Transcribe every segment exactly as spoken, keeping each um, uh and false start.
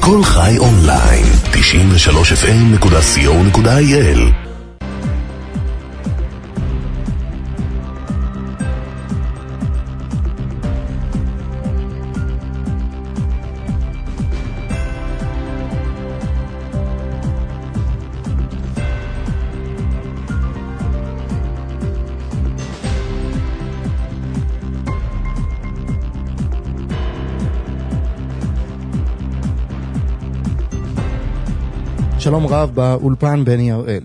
כל חי אונליין, תשעים ושלוש אף אם נקודה סי או נקודה איי אל. שלום רב באולפן בני הראל.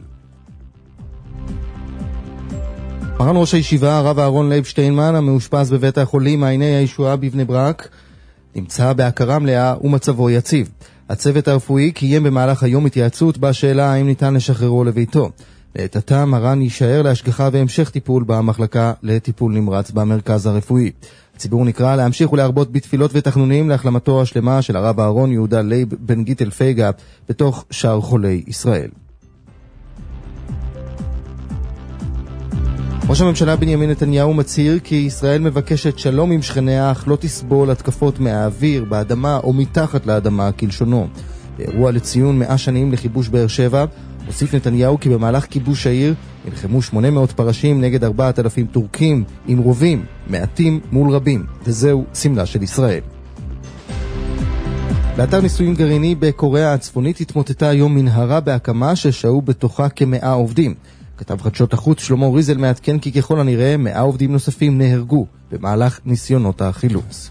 מרן ראש הישיבה הרב אהרון לייב שטיינמן המאושפז בבית החולים מעייני הישועה בבני ברק נמצא בהכרה מלאה ומצבו יציב. הצוות הרפואי קיים במהלך היום התייעצות בשאלה האם ניתן לשחררו לביתו. לעת עתה מרן יישאר להשגחה והמשך טיפול במחלקה לטיפול נמרץ במרכז הרפואי. הציבור נקרא להמשיך ולהרבות בתפילות ותחנונים להחלמתו השלמה של הרב אהרון יהודה לייב בן גיטל פייגה בתוך שאר חולי ישראל. ראש הממשלה בנימין נתניהו מצהיר כי ישראל מבקשת שלום עם שכניה אך לא תסבול התקפות מהאוויר, באדמה או מתחת לאדמה כלשונו. באירוע לציון מאה שנים לכיבוש באר שבע הוסיף נתניהו כי במהלך כיבוש העיר נלחמו שמונה מאות פרשים נגד ארבעת אלפים טורקים עם רובים, מעטים מול רבים, וזהו סמלה של ישראל. באתר ניסויים גרעיני בקוריאה הצפונית התמוטטה היום מנהרה בהקמה ששהו בתוכה כמאה עובדים. כתב חדשות החוץ שלמה ריזל מעדכן כי ככל הנראה מאה עובדים נוספים נהרגו במהלך ניסיונות החילוץ.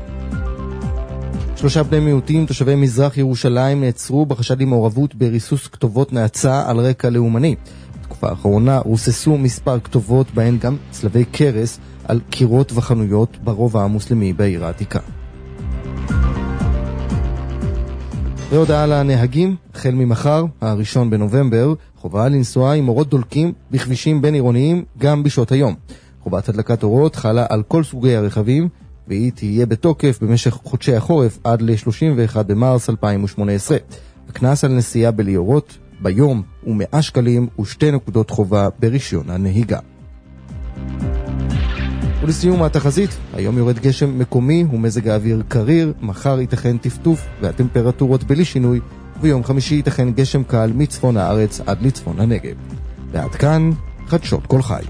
שלושה בני מיעוטים תושבי מזרח ירושלים נעצרו בחשד למעורבות בריסוס כתובות נאצה על רקע לאומני. בתקופה האחרונה רוססו מספר כתובות בהן גם צלבי קרס על קירות וחנויות ברובע המוסלמי בעיר העתיקה. והודעה לנהגים, החל ממחר, הראשון בנובמבר, חובה לנסוע עם אורות דולקים בכבישים בין עירוניים גם בשעות היום. חובת הדלקת אורות חלה על כל סוגי הרכבים, והיא תהיה בתוקף במשך חודשי החורף עד ל-שלושים ואחד במרס אלפיים שמונה עשרה. הקנס על נסיעה בלי אורות ביום הוא מאה שקלים ושתי נקודות חובה ברישיון הנהיגה. ולסיום התחזית, היום יורד גשם מקומי ומזג האוויר קריר, מחר ייתכן טפטוף והטמפרטורות בלי שינוי, ויום חמישי ייתכן גשם קל מצפון הארץ עד לצפון הנגב. ועד כאן חדשות כל חי.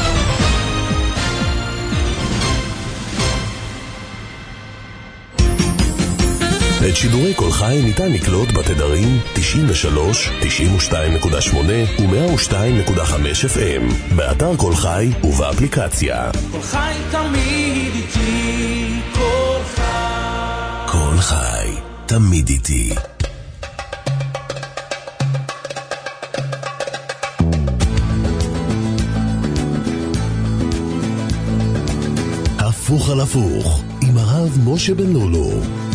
את שידורי כל חי ניתן לקלוט בתדרים תשעים ושלוש, תשעים ושתיים נקודה שמונה ו-מאה ושתיים נקודה חמש אף אם, באתר כל חי ובאפליקציה. כל חי תמיד איתי, כל חי. כל חי תמיד איתי. הפוך על הפוך עם הרב משה בן לולו.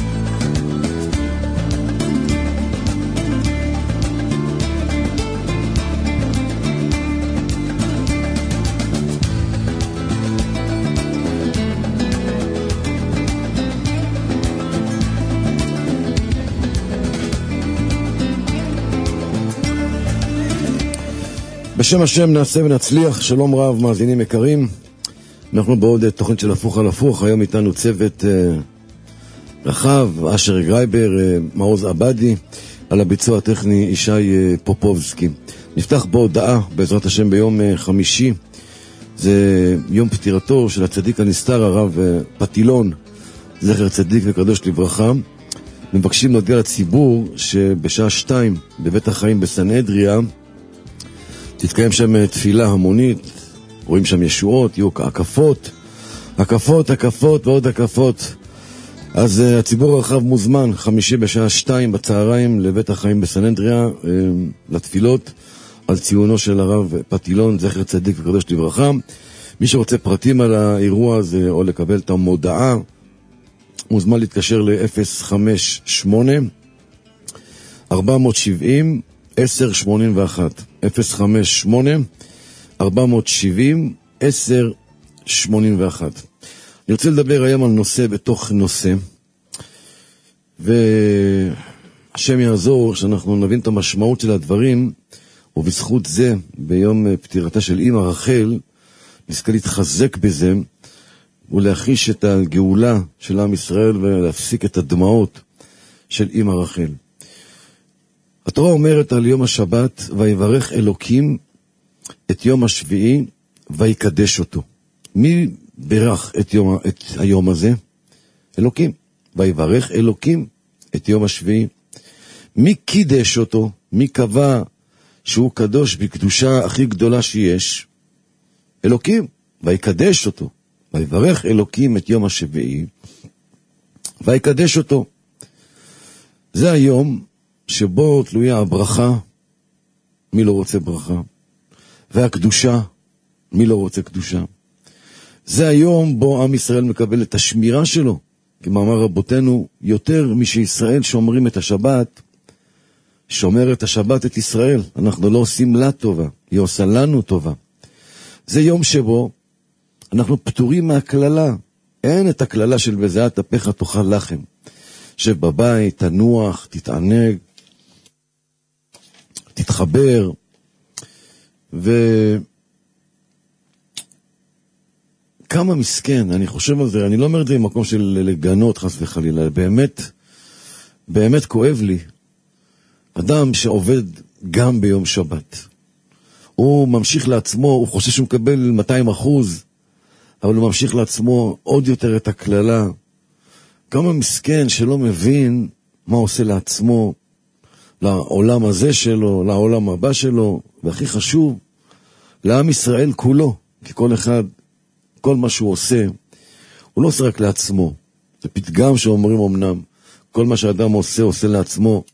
בשם השם נעשה ונצליח. שלום רב מאזינים יקרים, אנחנו בעוד תוכנית של הפוך על הפוך. היום איתנו צוות אה, רחב, אשר גרייבר, אה, מעוז עבדי, על הביצוע הטכני ישי אה, פופובסקי. נפתח בהודעה בעזרת השם ביום אה, חמישי, זה יום פטירתו של הצדיק הנסתר הרב אה, פטילון, זכר צדיק וקדוש לברכה. מבקשים להודיע לציבור שבשעה שתיים בבית החיים בסנהדריה תתקיים שם תפילה המונית, רואים שם ישועות, יהיו הקפות, הקפות, הקפות ועוד הקפות. אז uh, הציבור הרחב מוזמן, חמישי בשעה שתיים בצהריים לבית החיים בסנהדריה, uh, לתפילות על ציונו של הרב פטילון, זכר צדיק וקדוש לברכה. מי שרוצה פרטים על האירוע הזה או לקבל את המודעה, מוזמן להתקשר ל-אפס חמש שמונה ארבע שבעים עשר שמונים ואחת, אפס חמש שמונה ארבע שבעים עשר שמונים ואחת. אני רוצה לדבר היום על נושא בתוך נושא, והשם יעזור שאנחנו נבין את המשמעות של הדברים, ובזכות זה ביום פטירתה של אמא רחל נזכה להתחזק בזה ולהחיש את הגאולה של עם ישראל ולהפסיק את הדמעות של אמא רחל. התורה אומרת על יום השבת, ויברך אלוקים את יום השביעי ויקדש אותו. מי ברך את, יום, את היום הזה? אלוקים. ויברך אלוקים את יום השביעי. מי קידש אותו? מי קבע שהוא קדוש בקדושה הכי גדולה שיש? אלוקים. ויקדש אותו. ויברך אלוקים את יום השביעי ויקדש אותו. זה היום שבו תלויה הברכה, מי לא רוצה ברכה, והקדושה, מי לא רוצה קדושה. זה היום בו עם ישראל מקבל את השמירה שלו, כמאמר רבותינו, יותר משישראל שומרים את השבת, שומר את השבת את ישראל. אנחנו לא עושים לה טובה, היא עושה לנו טובה. זה יום שבו אנחנו פטורים מהכללה. אין את הכללה של בזיעת אפיך תאכל לחם. שב בבית, תנוח, תתענג, תתחבר, וכמה מסכן, אני חושב על זה, אני לא אומר את זה במקום של לגנות חס וחלילה, באמת, באמת כואב לי. אדם שעובד גם ביום שבת, הוא ממשיך לעצמו, הוא חושב שהוא מקבל מאתיים אחוז, אבל הוא ממשיך לעצמו עוד יותר את הכללה. כמה מסכן שלא מבין מה עושה לעצמו, לעולם הזה שלו, לעולם הבא שלו, והכי חשוב, לעם ישראל כולו, כי כל אחד, כל מה שהוא עושה, הוא לא עושה רק לעצמו. זה פתגם שאומרים אמנם, כל מה שאדם עושה, עושה לעצמו.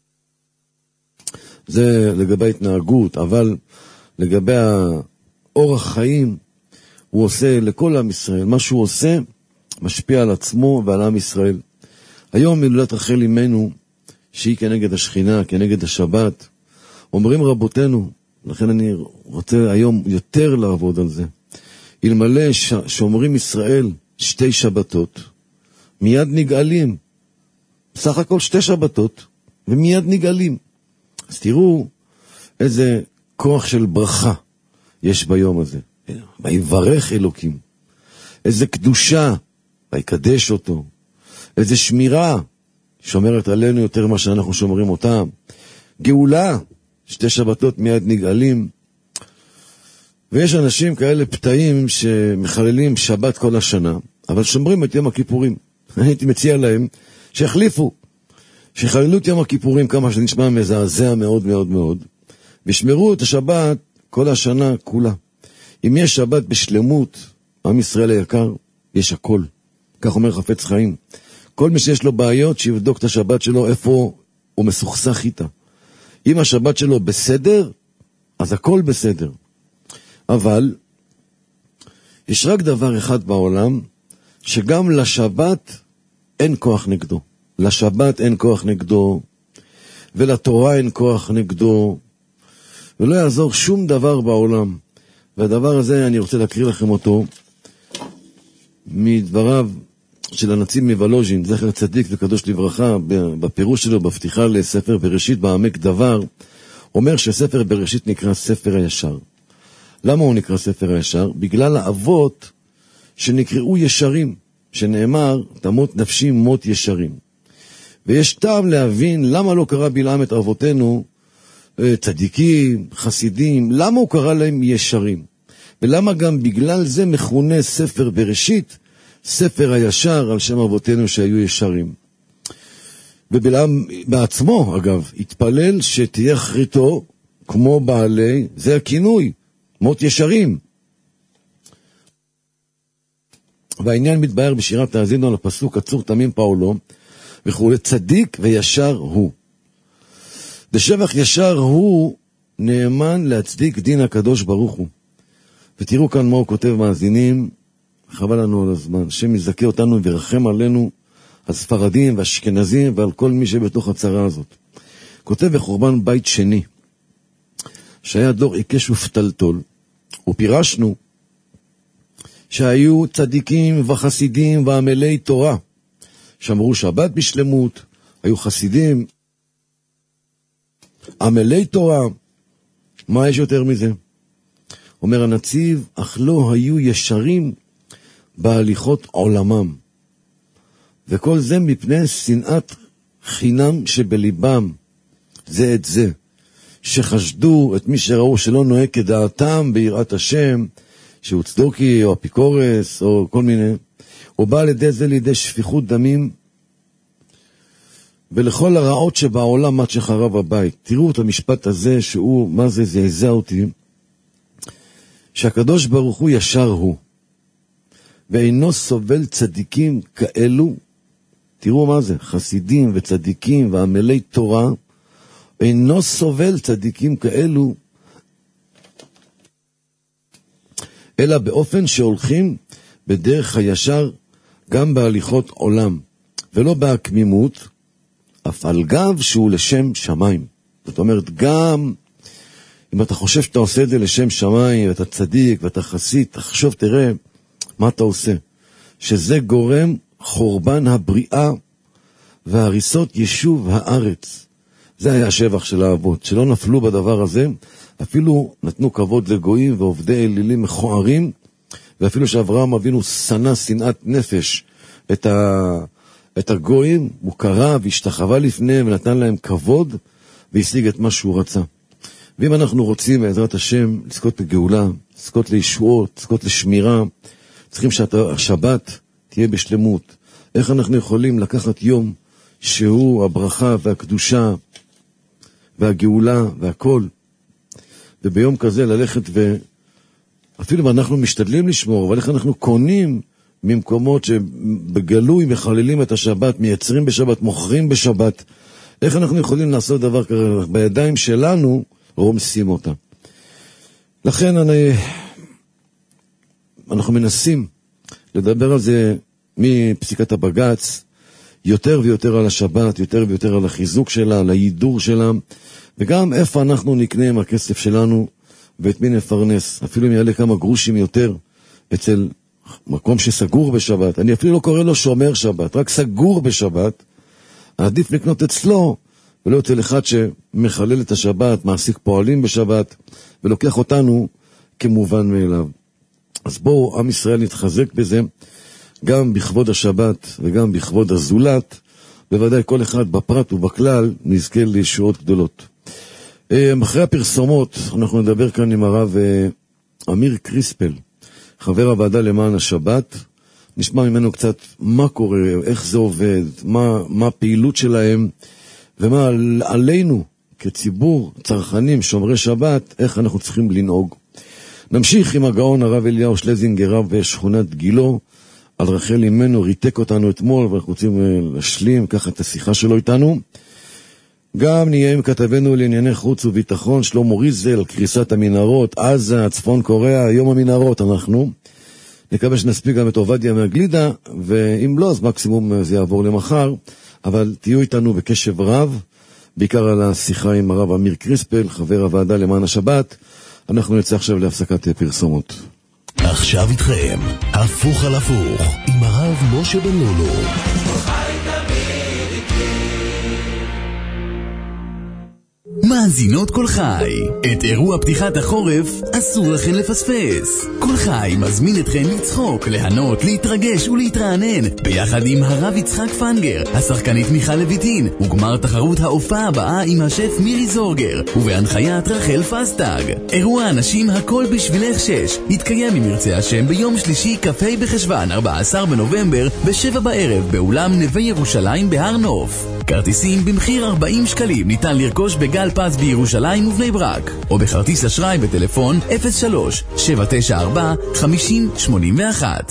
זה לגבי התנהגות, אבל לגבי האורח חיים, הוא עושה לכל עם ישראל. מה שהוא עושה, משפיע על עצמו ועל עם ישראל. היום הילולת רחל אמנו, שהיא כנגד השכינה, כנגד השבת, אומרים רבותינו, לכן אני רוצה היום יותר לעבוד על זה. אלמלא ש... שאומרים ישראל שתי שבתות, מיד נגאלים. סך הכל שתי שבתות, ומיד נגאלים. אז תראו איזה כוח של ברכה יש ביום הזה. ויברך אלוקים. איזה קדושה, ויקדש אותו. איזה שמירה, שומרת עלינו יותר ממה שאנחנו שומרים אותם. גאולה, שתי שבתות מיד נגאלים. ויש אנשים כאלה פתאים שמחללים שבת כל השנה, אבל שומרים את יום הכיפורים. הייתי מציע להם שיחליפו, שיחללו את יום הכיפורים כמה שנשמע מזעזע מאוד מאוד מאוד, וישמרו את השבת כל השנה כולה. אם יש שבת בשלמות, עם ישראל היקר, יש הכל. כך אומר חפץ חיים. כל מי שיש לו בעיות, שיבדוק את השבת שלו, איפה הוא מסוכסך איתה. אם השבת שלו בסדר, אז הכל בסדר. אבל, יש רק דבר אחד בעולם, שגם לשבת אין כוח נגדו. לשבת אין כוח נגדו, ולתורה אין כוח נגדו, ולא יעזור שום דבר בעולם. והדבר הזה, אני רוצה להקריא לכם אותו, מדבריו של הנציב מוולוז'ין, זכר צדיק וקדוש לברכה, בפירוש שלו, בפתיחה לספר בראשית, בעמק דבר, אומר שספר בראשית נקרא ספר הישר. למה הוא נקרא ספר הישר? בגלל האבות שנקראו ישרים, שנאמר, תמות נפשי מות ישרים. ויש טעם להבין למה לא קרא בלעם את אבותינו צדיקים, חסידים, למה הוא קרא להם ישרים? ולמה גם בגלל זה מכונה ספר בראשית, ספר הישר על שם אבותינו שהיו ישרים. ובלעם בעצמו, אגב, התפלל שתהיה אחריתו כמו בעלי, זה הכינוי, מות ישרים. והעניין מתבהר בשירת תאזינו על הפסוק עצור תמים פאולו, וכו' צדיק וישר הוא. בשבח ישר הוא נאמן להצדיק דין הקדוש ברוך הוא. ותראו כאן מה הוא כותב מאזינים, חבל לנו על הזמן, שם יזכה אותנו וירחם עלינו, הספרדים והאשכנזים ועל כל מי שבתוך הצרה הזאת. כותב בחורבן בית שני, שהיה דור עיקש ופתלתול, ופירשנו שהיו צדיקים וחסידים ועמלי תורה, שמרו שבת בשלמות, היו חסידים, עמלי תורה, מה יש יותר מזה? אומר הנציב, אך לא היו ישרים בהליכות עולמם. וכל זה מפני שנאת חינם שבליבם זה את זה, שחשדו את מי שראו שלא נוהג כדעתם ביראת השם, שהוא צדוקי או אפיקורס או כל מיני, הוא בא לידי זה לידי שפיכות דמים, ולכל הרעות שבעולם עד שחרב הבית. תראו את המשפט הזה שהוא, מה זה, זה עזע אותי, שהקדוש ברוך הוא ישר הוא, ואינו סובל צדיקים כאלו, תראו מה זה, חסידים וצדיקים ועמלי תורה, אינו סובל צדיקים כאלו, אלא באופן שהולכים בדרך הישר גם בהליכות עולם, ולא בהקמימות, אף על גב שהוא לשם שמיים. זאת אומרת, גם אם אתה חושב שאתה עושה את זה לשם שמיים, ואתה צדיק ואתה חסיד, תחשוב, תראה מה אתה עושה. שזה גורם חורבן הבריאה והריסות יישוב הארץ. זה היה השבח של האבות, שלא נפלו בדבר הזה, אפילו נתנו כבוד לגויים ועובדי אלילים מכוערים, ואפילו שאברהם אבינו שנא שנאת נפש את, ה... את הגויים, הוא קרא והשתחווה לפניהם ונתן להם כבוד, והשיג את מה שהוא רצה. ואם אנחנו רוצים בעזרת השם לזכות לגאולה, לזכות לישועות, לזכות לשמירה, צריכים שהשבת תהיה בשלמות. איך אנחנו יכולים לקחת יום שהוא הברכה והקדושה והגאולה והכל, וביום כזה ללכת ו... אפילו אנחנו משתדלים לשמור, אבל איך אנחנו קונים ממקומות שבגלוי מחללים את השבת, מייצרים בשבת, מוכרים בשבת, איך אנחנו יכולים לעשות דבר כזה? בידיים שלנו רומסים אותה. לכן אני... אנחנו מנסים לדבר על זה מפסיקת הבג"ץ, יותר ויותר על השבת, יותר ויותר על החיזוק שלה, על הידור שלה, וגם איפה אנחנו נקנה עם הכסף שלנו, ואת מי נפרנס. אפילו אם יעלה כמה גרושים יותר, אצל מקום שסגור בשבת, אני אפילו לא קורא לו שומר שבת, רק סגור בשבת, עדיף לקנות אצלו, ולא אצל אחד שמחלל את השבת, מעסיק פועלים בשבת, ולוקח אותנו כמובן מאליו. אז בואו, עם ישראל נתחזק בזה, גם בכבוד השבת וגם בכבוד הזולת, בוודאי כל אחד בפרט ובכלל נזכה לישועות גדולות. אחרי הפרסומות, אנחנו נדבר כאן עם הרב אמיר קריספל, חבר הוועדה למען השבת, נשמע ממנו קצת מה קורה, איך זה עובד, מה, מה הפעילות שלהם, ומה עלינו כציבור צרכנים, שומרי שבת, איך אנחנו צריכים לנהוג. נמשיך עם הגאון הרב אליהו שלזינגר, רב שכונת גילו, על רחל אימנו, ריתק אותנו אתמול, ואנחנו רוצים להשלים ככה את השיחה שלו איתנו. גם נהיה עם כתבנו לענייני חוץ וביטחון, שלמה ריזל, על קריסת המנהרות, עזה, צפון קוריאה, יום המנהרות, אנחנו נקווה שנספיק גם את עובדיה מהגלידה, ואם לא, אז מקסימום זה יעבור למחר, אבל תהיו איתנו בקשב רב, בעיקר על השיחה עם הרב אמיר קריספל, חבר הוועדה למען השבת. אנחנו נצא עכשיו להפסקת פרסומות. עכשיו איתכם, הפוך על הפוך, עם הרב משה בן לולו. מאזינות כל חי, את אירוע פתיחת החורף אסור לכן לפספס. כל חי מזמין אתכן לצחוק, להנות, להתרגש ולהתרענן ביחד עם הרב יצחק פנגר, השחקנית מיכל לויטין, וגמר תחרות ההופעה הבאה עם השף מירי זורגר, ובהנחיית רחל פסטג. אירוע אנשים הכל בשבילך שש יתקיים אם ירצה השם ביום שלישי כ"ה בחשוון ארבעה עשר בנובמבר בשבע בערב באולם נווה ירושלים בהר נוף. כרטיסים במחיר ארבעים שקלים ניתן לרכוש בגל פס בירושלים ובני ברק, או בכרטיס אשראי בטלפון אפס שלוש שבע תשע ארבע חמש אפס שמונה אחת.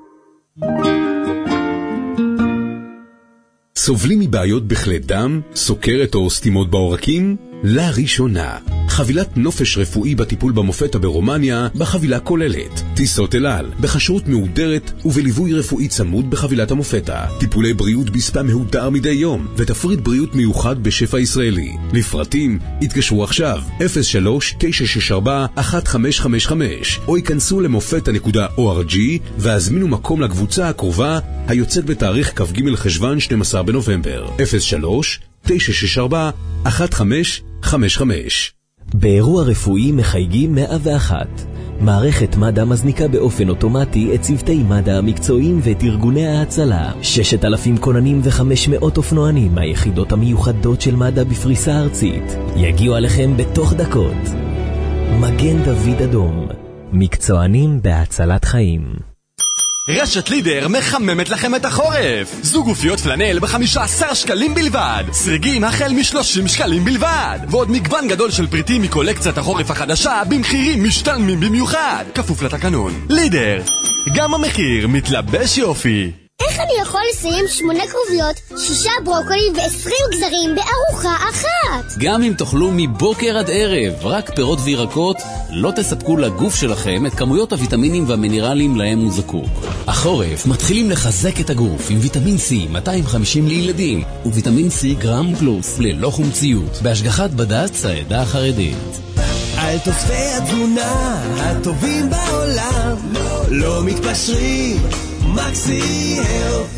סובלים מבעיות בכלי דם, סוכרת או סתימות בעורקים? לראשונה, חבילת נופש רפואי בטיפול במופתא ברומניה בחבילה כוללת טיסות אל על, בכשרות מהודרת ובליווי רפואי צמוד בחבילת המופתא, טיפולי בריאות בספה מהודר מדי יום ותפריט בריאות מיוחד בשפע ישראלי. לפרטים התקשרו עכשיו אפס שלוש תשע שש ארבע אחת חמש חמש חמש או ייכנסו למופתא נקודה או אר ג'י והזמינו מקום לקבוצה הקרובה היוצאת בתאריך כ"ג חשוון שנים עשר בנובמבר. אפס שלוש תשע שש ארבע אחת חמש חמש חמש. באירוע רפואי מחייגים מאה ואחת. מערכת מד"א מזניקה באופן אוטומטי את צוותי מד"א המקצועיים ואת ארגוני ההצלה. ששת אלפים כוננים וחמש מאות אופנוענים מהיחידות המיוחדות של מד"א בפריסה ארצית יגיעו עליכם בתוך דקות. מגן דוד אדום, מקצוענים בהצלת חיים. רשת לידר מחממת לכם את החורף. זוג גופיות פלנל ב-חמישה עשר שקלים בלבד. סריגים החל מ-שלושים שקלים בלבד. ועוד מגוון גדול של פריטים מקולקציית החורף החדשה במחירים משתלמים במיוחד. כפוף לתקנון. לידר, גם המחיר מתלבש יופי. איך אני יכול לסיים שמונה כרוביות, שישה ברוקולי ועשרים גזרים בארוחה אחת? גם אם תאכלו מבוקר עד ערב רק פירות וירקות, לא תספקו לגוף שלכם את כמויות הוויטמינים והמינרלים להם הוא זקוק. החורף מתחילים לחזק את הגוף עם ויטמין C מאתיים וחמישים לילדים וויטמין C גרם פלוס ללא חומציות בהשגחת בד"ץ העדה החרדית. על תוספי התזונה הטובים בעולם, לא, לא מתפשרים, מקסי הלף.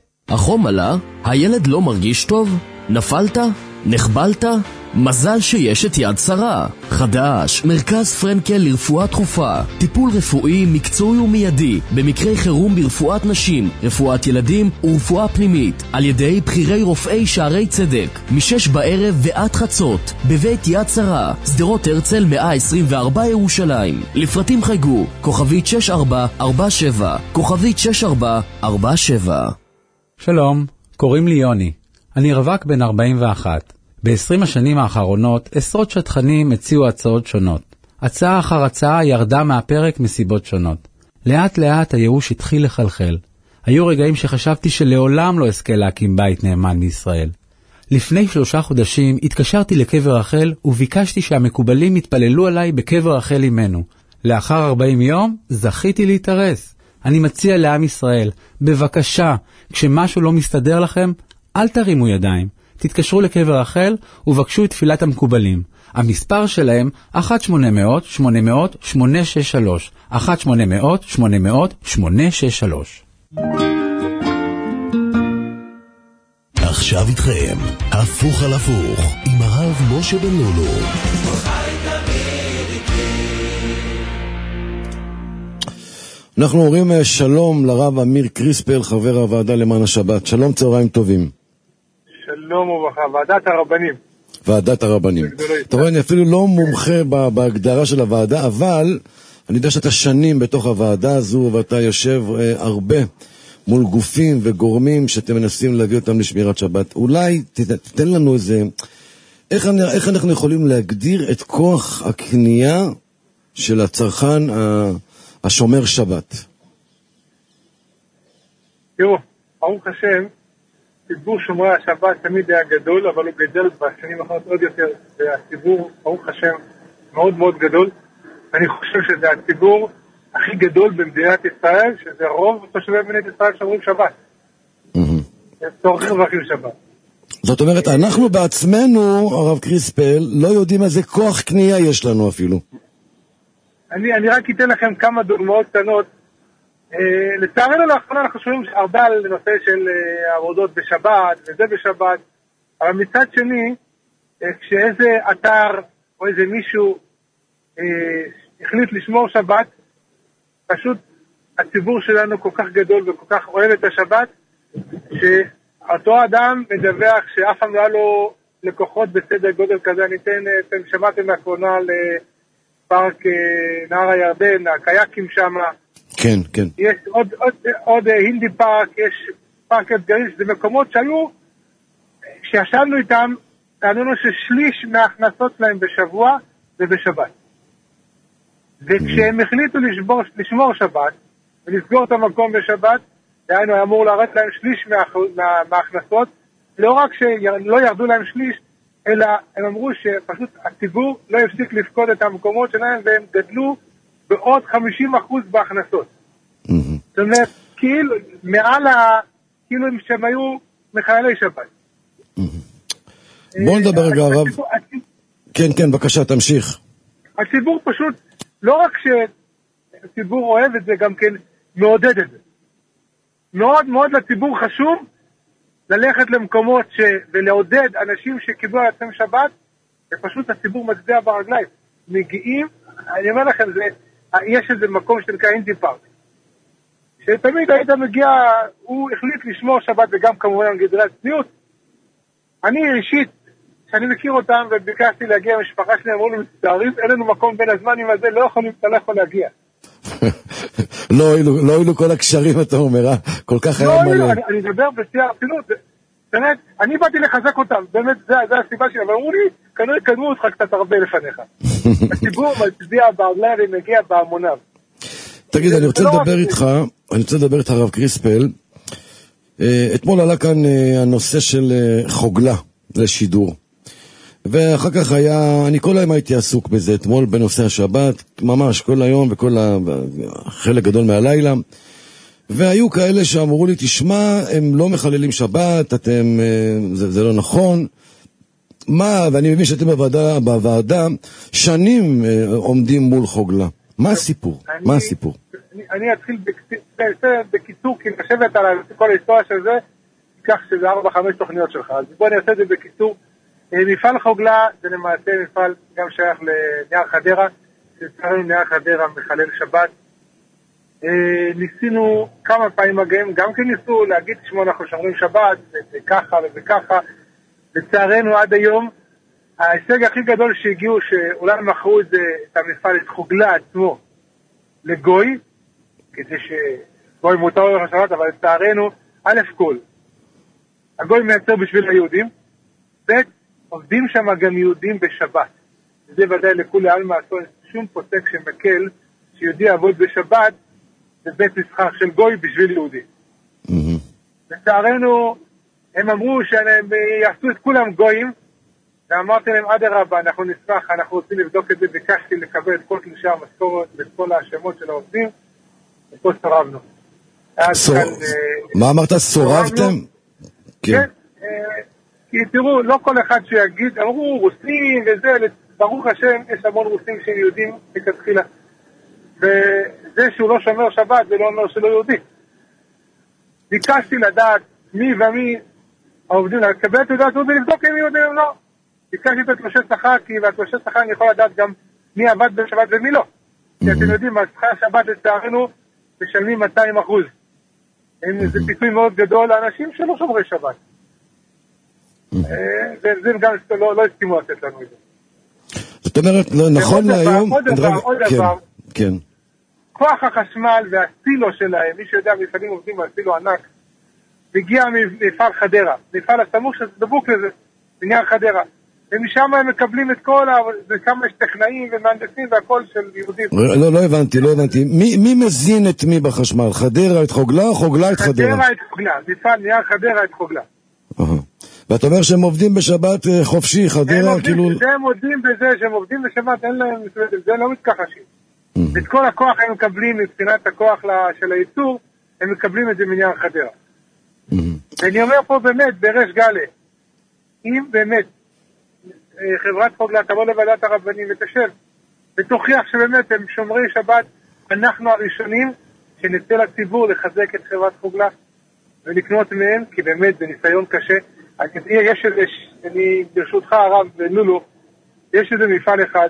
החום עלה? הילד לא מרגיש טוב? נפלת? נחבלת? מזל שיש את יד שרה. חדש, מרכז פרנקל לרפואה דחופה. טיפול רפואי מקצועי ומיידי במקרי חירום ברפואת נשים, רפואת ילדים ורפואה פנימית על ידי בחירי רופאי שערי צדק משש בערב ועד חצות בבית יד שרה, שדרות הרצל מאה עשרים וארבע ירושלים. לפרטים חייגו כוכבית שש ארבע ארבע שבע כוכבית שש ארבע ארבע שבע. שלום, קוראים לי יוני. אני רווק בן ארבעים ואחת. ב-עשרים השנים האחרונות עשרות שטחנים הציעו הצעות שונות. הצעה אחר הצעה ירדה מהפרק מסיבות שונות. לאט לאט הייאוש התחיל לחלחל. היו רגעים שחשבתי שלעולם לא אזכה להקים בית נאמן בישראל. לפני שלושה חודשים התקשרתי לקבר רחל וביקשתי שהמקובלים יתפללו עליי בקבר רחל אימנו. לאחר ארבעים יום זכיתי להתארס. אני מציע לעם ישראל, בבקשה, כשמשהו לא מסתדר לכם, אל תרימו ידיים. תתקשרו לקבר רחל ובקשו את תפילת המקובלים. המספר שלהם אחת שמונה מאות שמונה מאות שמונה שש שלוש אחת שמונה מאות שמונה מאות שמונה שש שלוש. עכשיו איתכם, הפוך על הפוך, עם הרב משה בן לולו. אנחנו אומרים שלום לרב אמיר קריספל, חבר הוועדה למען השבת. שלום, צהריים טובים. שלום וברכה, ועדת הרבנים. ועדת הרבנים. אתה רואה, אני אפילו לא מומחה בהגדרה של הוועדה, אבל אני יודע שאתה שנים בתוך הוועדה הזו, ואתה יושב אה, הרבה מול גופים וגורמים שאתם מנסים להביא אותם לשמירת שבת. אולי תתן לנו איזה, איך, אני, איך אנחנו יכולים להגדיר את כוח הקנייה של הצרכן השומר שבת? תראו, ברוך השם, ציבור שומרי השבת תמיד היה גדול, אבל הוא גדל בשנים האחרונות עוד יותר. והציבור, ברוך השם, מאוד מאוד גדול. אני חושב שזה הציבור הכי גדול במדינת ישראל, שזה רוב תושבי מדינת ישראל שומרים שבת. צורכים ובחים שבת. זאת אומרת, אנחנו בעצמנו, הרב קריספל, לא יודעים איזה כוח קנייה יש לנו אפילו. אני, אני רק אתן לכם כמה דוגמאות קטנות. לצערנו לאחרונה אנחנו שומעים הרבה על נושא של עבודות בשבת וזה בשבת, אבל מצד שני כשאיזה אתר או איזה מישהו החליט לשמור שבת, פשוט הציבור שלנו כל כך גדול וכל כך אוהב את השבת שאותו אדם מדווח שאף פעם לא היה לו לקוחות בסדר גודל כזה. אני אתן, אתם שמעתם לאחרונה לפארק נהר הירדן, הקייקים שם, כן, כן. יש עוד, עוד, עוד הינדי פארק, יש פארק אתגרים, זה מקומות שהיו, כשישבנו איתם, טענו לנו ששליש מההכנסות שלהם בשבוע ובשבת. וכשהם החליטו לשבור, לשמור שבת, ולסגור את המקום בשבת, דהיינו אמור להראות להם שליש מה, מה, מההכנסות, לא רק שלא ירדו להם שליש, אלא הם אמרו שפשוט הציבור לא יפסיק לפקוד את המקומות שלהם, והם גדלו בעוד חמישים אחוז בהכנסות. זאת אומרת, כאילו, מעל ה... כאילו שהם היו מחיילי שבת. בואו נדבר רגע, הרב. כן, כן, בבקשה, תמשיך. הציבור פשוט, לא רק שהציבור אוהב את זה, גם כן מעודד את זה. מאוד מאוד לציבור חשוב ללכת למקומות ש... ולעודד אנשים שקיבלו על עצמם שבת, ופשוט הציבור מצביע ברגליים. מגיעים, אני אומר לכם, זה יש איזה מקום שנקרא אינדי פארק, שתמיד היית מגיע, הוא החליט לשמור שבת, וגם כמובן על גדרי הצניעות. אני אישית, שאני מכיר אותם, וביקשתי להגיע למשפחה שלי, אמרו לי, מצטערים, אין לנו מקום בין הזמנים הזה, לא יכולים, אתה לא יכול להגיע. לא הועילו כל הקשרים, אתה אומר, כל כך היה מלא. לא, אני מדבר בשיא הרצינות, באמת, אני באתי לחזק אותם, באמת, זה הסיבה שלי, אבל אמרו לי, כנראה קדמו אותך קצת הרבה לפניך. הציבור מצביע בעולם ומגיע בהמוניו. תגיד, אני רוצה לדבר איתך, אני רוצה לדבר איתך הרב קריספל. אתמול עלה כאן הנושא של חוגלה לשידור. ואחר כך היה, אני כל היום הייתי עסוק בזה, אתמול בנושא השבת, ממש כל היום וכל החלק גדול מהלילה. והיו כאלה שאמרו לי, תשמע, הם לא מחללים שבת, אתם, זה, זה לא נכון. מה, ואני מבין שאתם בוועדה, בוועדה שנים עומדים מול חוגלה. מה הסיפור? אני, מה הסיפור? אני, אני אתחיל בקיצור, כי לשבת על כל ההיסטוריה של זה, כך שזה ארבע, חמש תוכניות שלך. אז בוא אני אעשה את זה בקיצור. מפעל חוגלה זה למעשה מפעל גם שייך לנייר חדרה, שצריך נייר חדרה מחלל שבת. ניסינו כמה פעמים מגעים, גם כן ניסו להגיד שמו אנחנו שומרים שבת, זה ככה וזה ככה. לצערנו עד היום, ההישג הכי גדול שהגיעו, שאולי מכרו את, זה, את המפעל, את חוגלה עצמו, לגוי, כדי שגוי מותר לו לשבת, אבל לצערנו, א' כל, הגוי מייצר בשביל היהודים, ב' עובדים שם גם יהודים בשבת. זה ודאי לכולי עלמא, שום פוסק שמקל שיהודי יעבוד בשבת, זה בית מסחר של גוי בשביל יהודי. לצערנו, הם אמרו שהם יעשו את כולם גויים, ואמרתי להם, עד הרבה, אנחנו נשמח, אנחנו רוצים לבדוק את זה, ביקשתי לקבל את כל תלושי המשכורת ואת כל השמות של העובדים, ופה סורבנו. מה אמרת, סורבתם? כן, כי תראו, לא כל אחד שיגיד, אמרו רוסים וזה, ברוך השם, יש המון רוסים שהם יהודים מכתחילה. וזה שהוא לא שומר שבת, זה לא אומר שלא יהודי. ביקשתי לדעת מי ומי העובדים, לקבל תעודת יהודי, לבדוק אם יהודים או לא. ביקשתי את התלושי שכר, כי בתלושי שכר אני יכול לדעת גם מי עבד בשבת ומי לא. כי אתם יודעים, השכר שבת לצערנו משלמים מאתיים אחוז. זה פיתוי מאוד גדול לאנשים שלא שומרי שבת. וזה גם לא הסכימו לתת לנו את זה. זאת אומרת, נכון להיום... עוד דבר, עוד דבר. כן. כוח החשמל והסילו שלהם, מי שיודע, מפעלים עובדים על סילו ענק, הגיע מפעל חדרה, מפעל הסמוך שדבוק לזה, בנייר חדרה. ומשם הם מקבלים את כל, וכמה יש טכנאים ומהנדסים והכל של יהודים. לא, לא הבנתי, לא הבנתי. מי, מי מזין את מי בחשמל? חדרה את חוגלה או חוגלה את חדרה? חדרה את חוגלה, מפעל נייר חדרה את חוגלה. ואתה אומר שהם עובדים בשבת חופשי, חדרה, כאילו... הם עובדים בזה, שהם עובדים בשבת, אין להם, זה לא מתכחשים. את כל הכוח הם מקבלים, מבחינת הכוח של הייצור, הם מקבלים את זה מנייר חדרה. ואני אומר פה באמת, בריש גלי, אם באמת חברת חוגלה תבוא לוועדת הרבנים ותשב, ותוכיח שבאמת הם שומרי שבת, אנחנו הראשונים שנצא לציבור לחזק את חברת חוגלה ולקנות מהם, כי באמת זה ניסיון קשה. יש איזה, אני ברשותך הרב לולו, יש איזה מפעל אחד,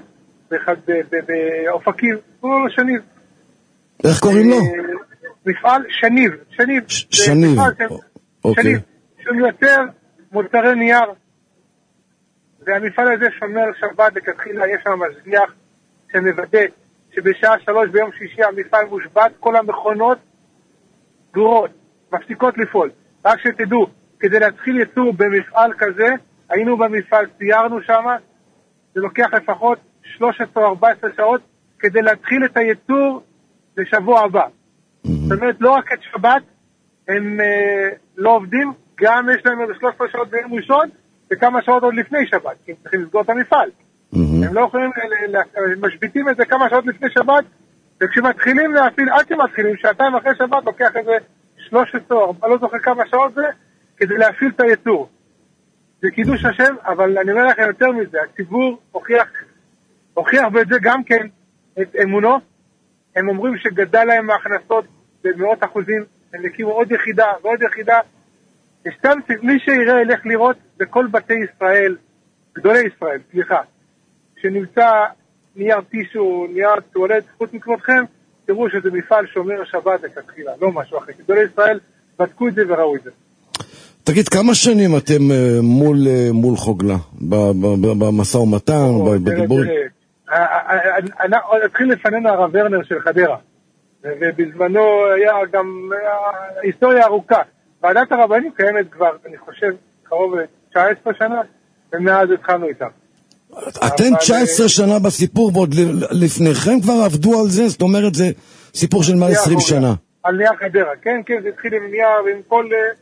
באופקים, קוראים לו שניב. איך קוראים לו? מפעל שניב, שניב. שניב, אוקיי. שהוא מייצר מוצרי נייר. והמפעל הזה שומר שבת לכתחילה, יש שם משגיח שמוודא שבשעה שלוש ביום שישי המפעל מושבת, כל המכונות סגורות, מפסיקות לפעול. רק שתדעו, כדי להתחיל ייצור במפעל כזה, היינו במפעל, סיירנו שם, זה לוקח לפחות שלוש עשרה ארבע עשרה שעות כדי להתחיל את הייצור לשבוע הבא. זאת אומרת, לא רק את שבת הם אה, לא עובדים, גם יש להם שלוש עשרה שעות ביום ראשון וכמה שעות עוד לפני שבת, כי הם צריכים לסגור את המפעל. הם לא יכולים, משביתים את זה כמה שעות לפני שבת, וכשמתחילים להפעיל, עד שמתחילים, שעתיים אחרי שבת לוקח איזה שלוש עשרה, לא זוכר כמה שעות זה, כדי להפעיל את הייצור. זה קידוש השם, אבל אני אומר לכם יותר מזה, הציבור הוכיח, הוכיח בזה גם כן את אמונו. הם אומרים שגדל להם ההכנסות במאות אחוזים, הם הקימו עוד יחידה ועוד יחידה. סתם מי שיראה ילך לראות בכל בתי ישראל, גדולי ישראל, סליחה, שנמצא נייר טישו, נייר טואלט, חוץ מכבודכם, תראו שזה מפעל שומר שבת לכתחילה, לא משהו אחר. גדולי ישראל בדקו את זה וראו את זה. תגיד, כמה שנים אתם מול, מול חוגלה? במשא ומתן, בדיבור? התחיל לפנינו הרב ורנר של חדרה, ובזמנו היה גם היסטוריה ארוכה. ועדת הרבנים קיימת כבר, אני חושב, קרוב ל-תשע עשרה שנה, ומאז התחלנו איתם. אתם תשע עשרה שנה בסיפור, ועוד לפניכם כבר עבדו על זה? זאת אומרת, זה סיפור של מעל עשרים שנה. על נייר חדרה, כן, כן, זה התחיל עם נייר ועם כל...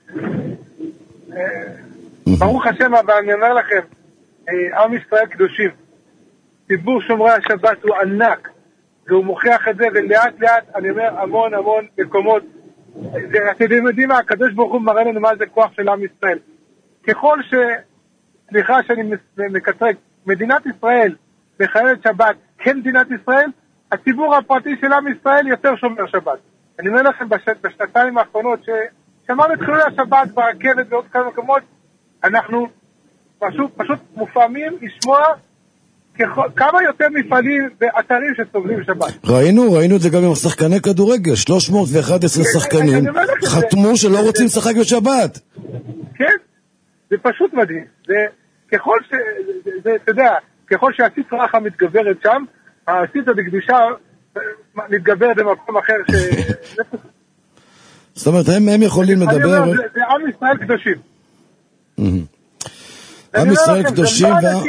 ברוך השם, אבל אני אומר לכם, עם ישראל קדושים, ציבור שומרי השבת הוא ענק, והוא מוכיח את זה, ולאט לאט, אני אומר, המון המון מקומות, אתם יודעים מה, הקדוש ברוך הוא מראה לנו מה זה כוח של עם ישראל. ככל ש... סליחה שאני מקטרק, מדינת ישראל מחללת שבת כמדינת ישראל, הציבור הפרטי של עם ישראל יותר שומר שבת. אני אומר לכם, בש... בשנתיים האחרונות ששמענו את חילולי השבת ברכבת ועוד כמה מקומות, אנחנו פשוט, פשוט מופעמים לשמוע ככל... כמה יותר מפעלים ואתרים שסובלים שבת. ראינו, ראינו את זה גם עם שחקני כדורגל, שלוש מאות ואחת עשרה שחקנים חתמו שלא רוצים לשחק בשבת. כן, זה פשוט מדהים. זה ככל ש... זה, זה, אתה יודע, ככל שהעשית רחה מתגברת שם, העשית בקדושה מתגברת במקום אחר ש... זאת אומרת, הם, הם יכולים לדבר... אומר, זה, זה עם ישראל קדושים. עם ישראל קדושים,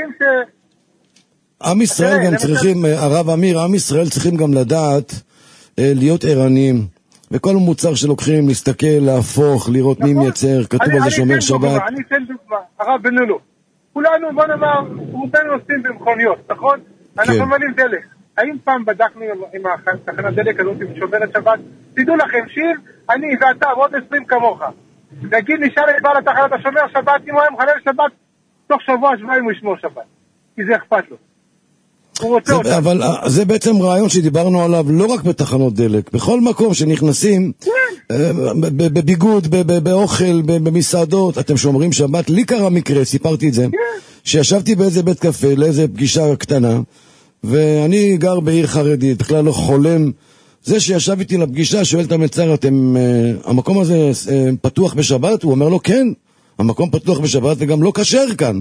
עם ישראל גם צריכים, הרב אמיר, עם ישראל צריכים גם לדעת להיות ערניים, וכל מוצר שלוקחים, להסתכל, להפוך, לראות מי מייצר, כתוב על זה שומר שבת. אני אתן דוגמה, הרב בנולו, כולנו, בוא נאמר, רובנו עושים במכוניות, נכון? אנחנו מלאים דלק. האם פעם בדקנו עם התחנת דלק הזאת עם שומרת שבת? תדעו לכם, שיר, אני ואתה ועוד עשרים כמוך. נגיד נשאר את בעל התחנת השומר שבת, אם הוא היה מחלל שבת, תוך שבוע שבועיים הוא ישמור שבת. כי זה אכפת לו. זה, אבל זה בעצם רעיון שדיברנו עליו לא רק בתחנות דלק, בכל מקום שנכנסים, בביגוד, באוכל, במסעדות, אתם שומרים שבת. לי קרה מקרה, סיפרתי את זה, שישבתי באיזה בית קפה, לאיזה פגישה קטנה, ואני גר בעיר חרדית, בכלל לא חולם. זה שישב איתי לפגישה, שואל את המצר, אתם, המקום הזה פתוח בשבת? הוא אומר לו, כן, המקום פתוח בשבת וגם לא כשר כאן.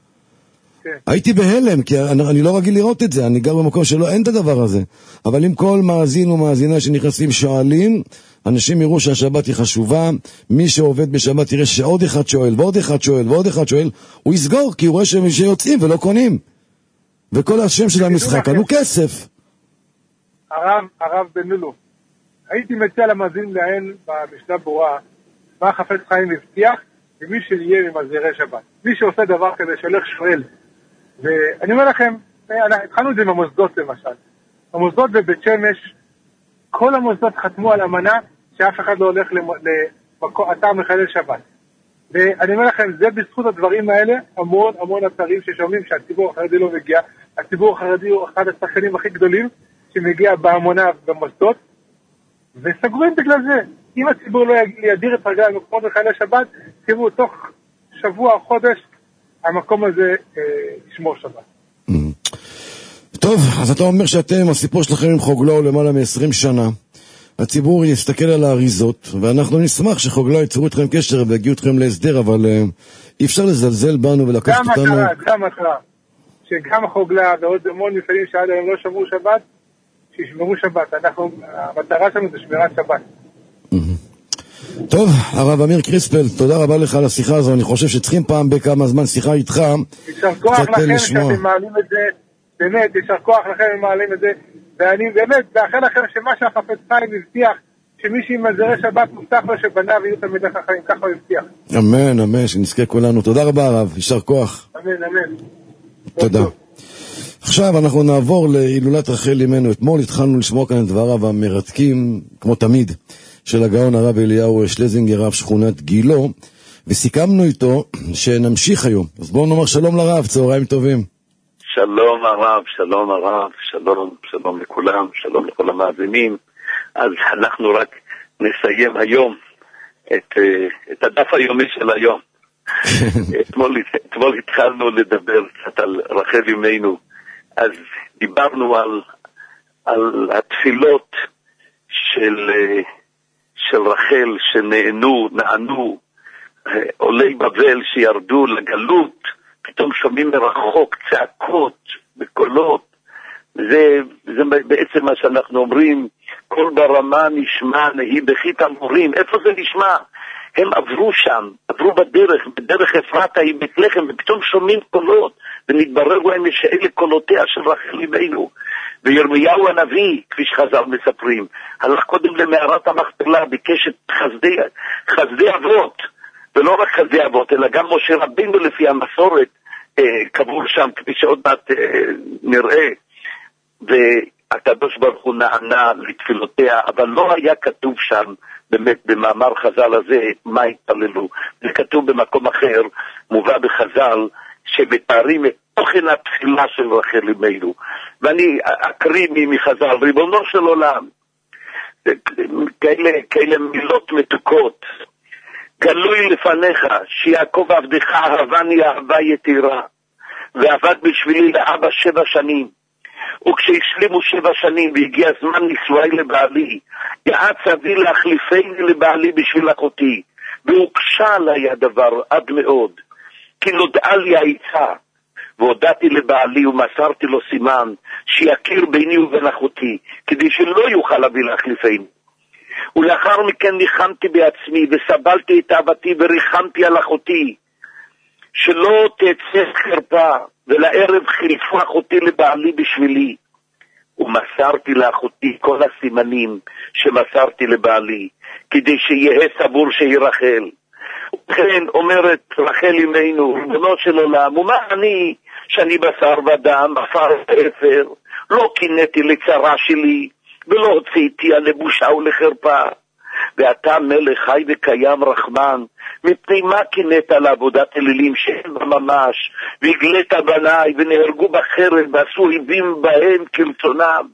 הייתי בהלם, כי אני, אני לא רגיל לראות את זה, אני גר במקום שלא, אין את הדבר הזה. אבל אם כל מאזין ומאזינה שנכנסים שואלים, אנשים יראו שהשבת היא חשובה, מי שעובד בשבת יראה שעוד אחד שואל, ועוד אחד שואל, ועוד אחד שואל, הוא יסגור, כי הוא רואה שהם שיוצאים ולא קונים. וכל השם של המשחק, ענו כסף. הרב, הרב בנולו, הייתי מציע למאזין לעין במשנה ברורה, מה חפץ חיים הבטיח, ומי שיהיה ממזהירי שבת. מי שעושה דבר כזה שהולך שואל, ואני אומר לכם, התחלנו את זה עם המוסדות למשל. המוסדות בבית שמש, כל המוסדות חתמו על אמנה שאף אחד לא הולך לאתר מחלל שבת. ואני אומר לכם, זה בזכות הדברים האלה, המון המון אתרים ששומעים שהציבור החרדי לא מגיע. הציבור החרדי הוא אחד השחקנים הכי גדולים שמגיע בהמוניו במוסדות, וסגורים בגלל זה. אם הציבור לא ידיר את רגליו במקומות מחלל שבת, תראו, תוך שבוע או חודש, המקום הזה אה, ישמור שבת. טוב, אז אתה אומר שאתם, הסיפור שלכם עם חוגלה למעלה מ-עשרים שנה. הציבור יסתכל על האריזות, ואנחנו נשמח שחוגלה ייצרו אתכם קשר והגיעו אתכם להסדר, אבל אה, אי אפשר לזלזל בנו ולקחת אותנו. גם מטרה, גם מטרה. שגם חוגלה ועוד המון מפעלים שעד היום לא שמרו שבת, שישמרו שבת. אנחנו, המטרה שלנו זה שמירת שבת. טוב, הרב אמיר קריספל, תודה רבה לך על השיחה הזו. אני חושב שצריכים פעם בכמה זמן שיחה איתך. יישר כוח לכם שאתם מעלים את זה, באמת, יישר כוח לכם שאתם מעלים את זה, ואני באמת מאחל לכם שמה שהחפץ חיים הבטיח, שמי שימזהרי שבת מובטח לו שבניו יהיו תלמידי חכמים, ככה הוא הבטיח. אמן, אמן, שנזכה כולנו. תודה רבה הרב, יישר כוח. אמן, אמן. תודה. עכשיו אנחנו נעבור להילולת רחל אמנו. אתמול התחלנו לשמוע כאן את דבריו המרתקים, כמו תמיד, של הגאון הרב אליהו שלזינגר, רב שכונת גילו, וסיכמנו איתו שנמשיך היום. אז בואו נאמר שלום לרב, צהריים טובים. שלום הרב, שלום הרב, שלום, שלום לכולם, שלום לכל המאזינים. אז אנחנו רק נסיים היום את, את הדף היומי של היום. אתמול, אתמול התחלנו לדבר קצת על רחל אמנו, אז דיברנו על, על התפילות של, של רחל שנענו, נענו, עולי בבל שירדו לגלות, פתאום שומעים מרחוק צעקות וקולות. זה, זה בעצם מה שאנחנו אומרים, כל ברמה נשמע, נהי בכי תמורים. איפה זה נשמע? הם עברו שם, עברו בדרך, בדרך אפרתה היא בית לחם, ופתאום שומעים קולות, ונתברר להם שאלה קולותיה של רחל אמנו. וירמיהו הנביא, כפי שחז"ל מספרים, הלך קודם למערת המכפלה, ביקש את חסדי, חסדי אבות, ולא רק חסדי אבות, אלא גם משה רבינו לפי המסורת, אה, קבור שם, כפי שעוד מעט אה, נראה, והקדוש ברוך הוא נענה לתפילותיה, אבל לא היה כתוב שם, באמת במאמר חז"ל הזה, מה התפללו. זה כתוב במקום אחר, מובא בחז"ל, שמתארים את תוכן התפילה של רחל אמנו. ואני אקריא מחז"ל, ריבונו של עולם, כאלה, כאלה מילות מתוקות, גלוי לפניך, שיעקב עבדך אהבני אהבה יתירה, ועבד בשבילי לאבא שבע שנים, וכשהשלימו שבע שנים והגיע זמן נישואי לבעלי, יעץ אבי להחליפני לבעלי בשביל אחותי, והוקשה עליי הדבר עד מאוד, כי נודעה לי העצה, והודעתי לבעלי ומסרתי לו סימן, שיכיר ביני ובין אחותי, כדי שלא יוכל אבי להחליפני. ולאחר מכן ניחמתי בעצמי, וסבלתי את אהבתי וריחמתי על אחותי, שלא תצא חרפה, ולערב חילפו אחותי לבעלי בשבילי. ומסרתי לאחותי כל הסימנים שמסרתי לבעלי, כדי שיהיה סבור שהיא רחל. וכן אומרת רחל אמנו, ריבונו של עולם, ומה אני שאני בשר ודם, עפר ואפר, לא קינאתי לצרה שלי, ולא הוצאתי על לבושה ולחרפה. ואתה מלך חי וקיים רחמן, מפני מה קינאת לעבודת אלילים שאין בה ממש, והגלית בניי ונהרגו בחרב ועשו היבים בהם כרצונם.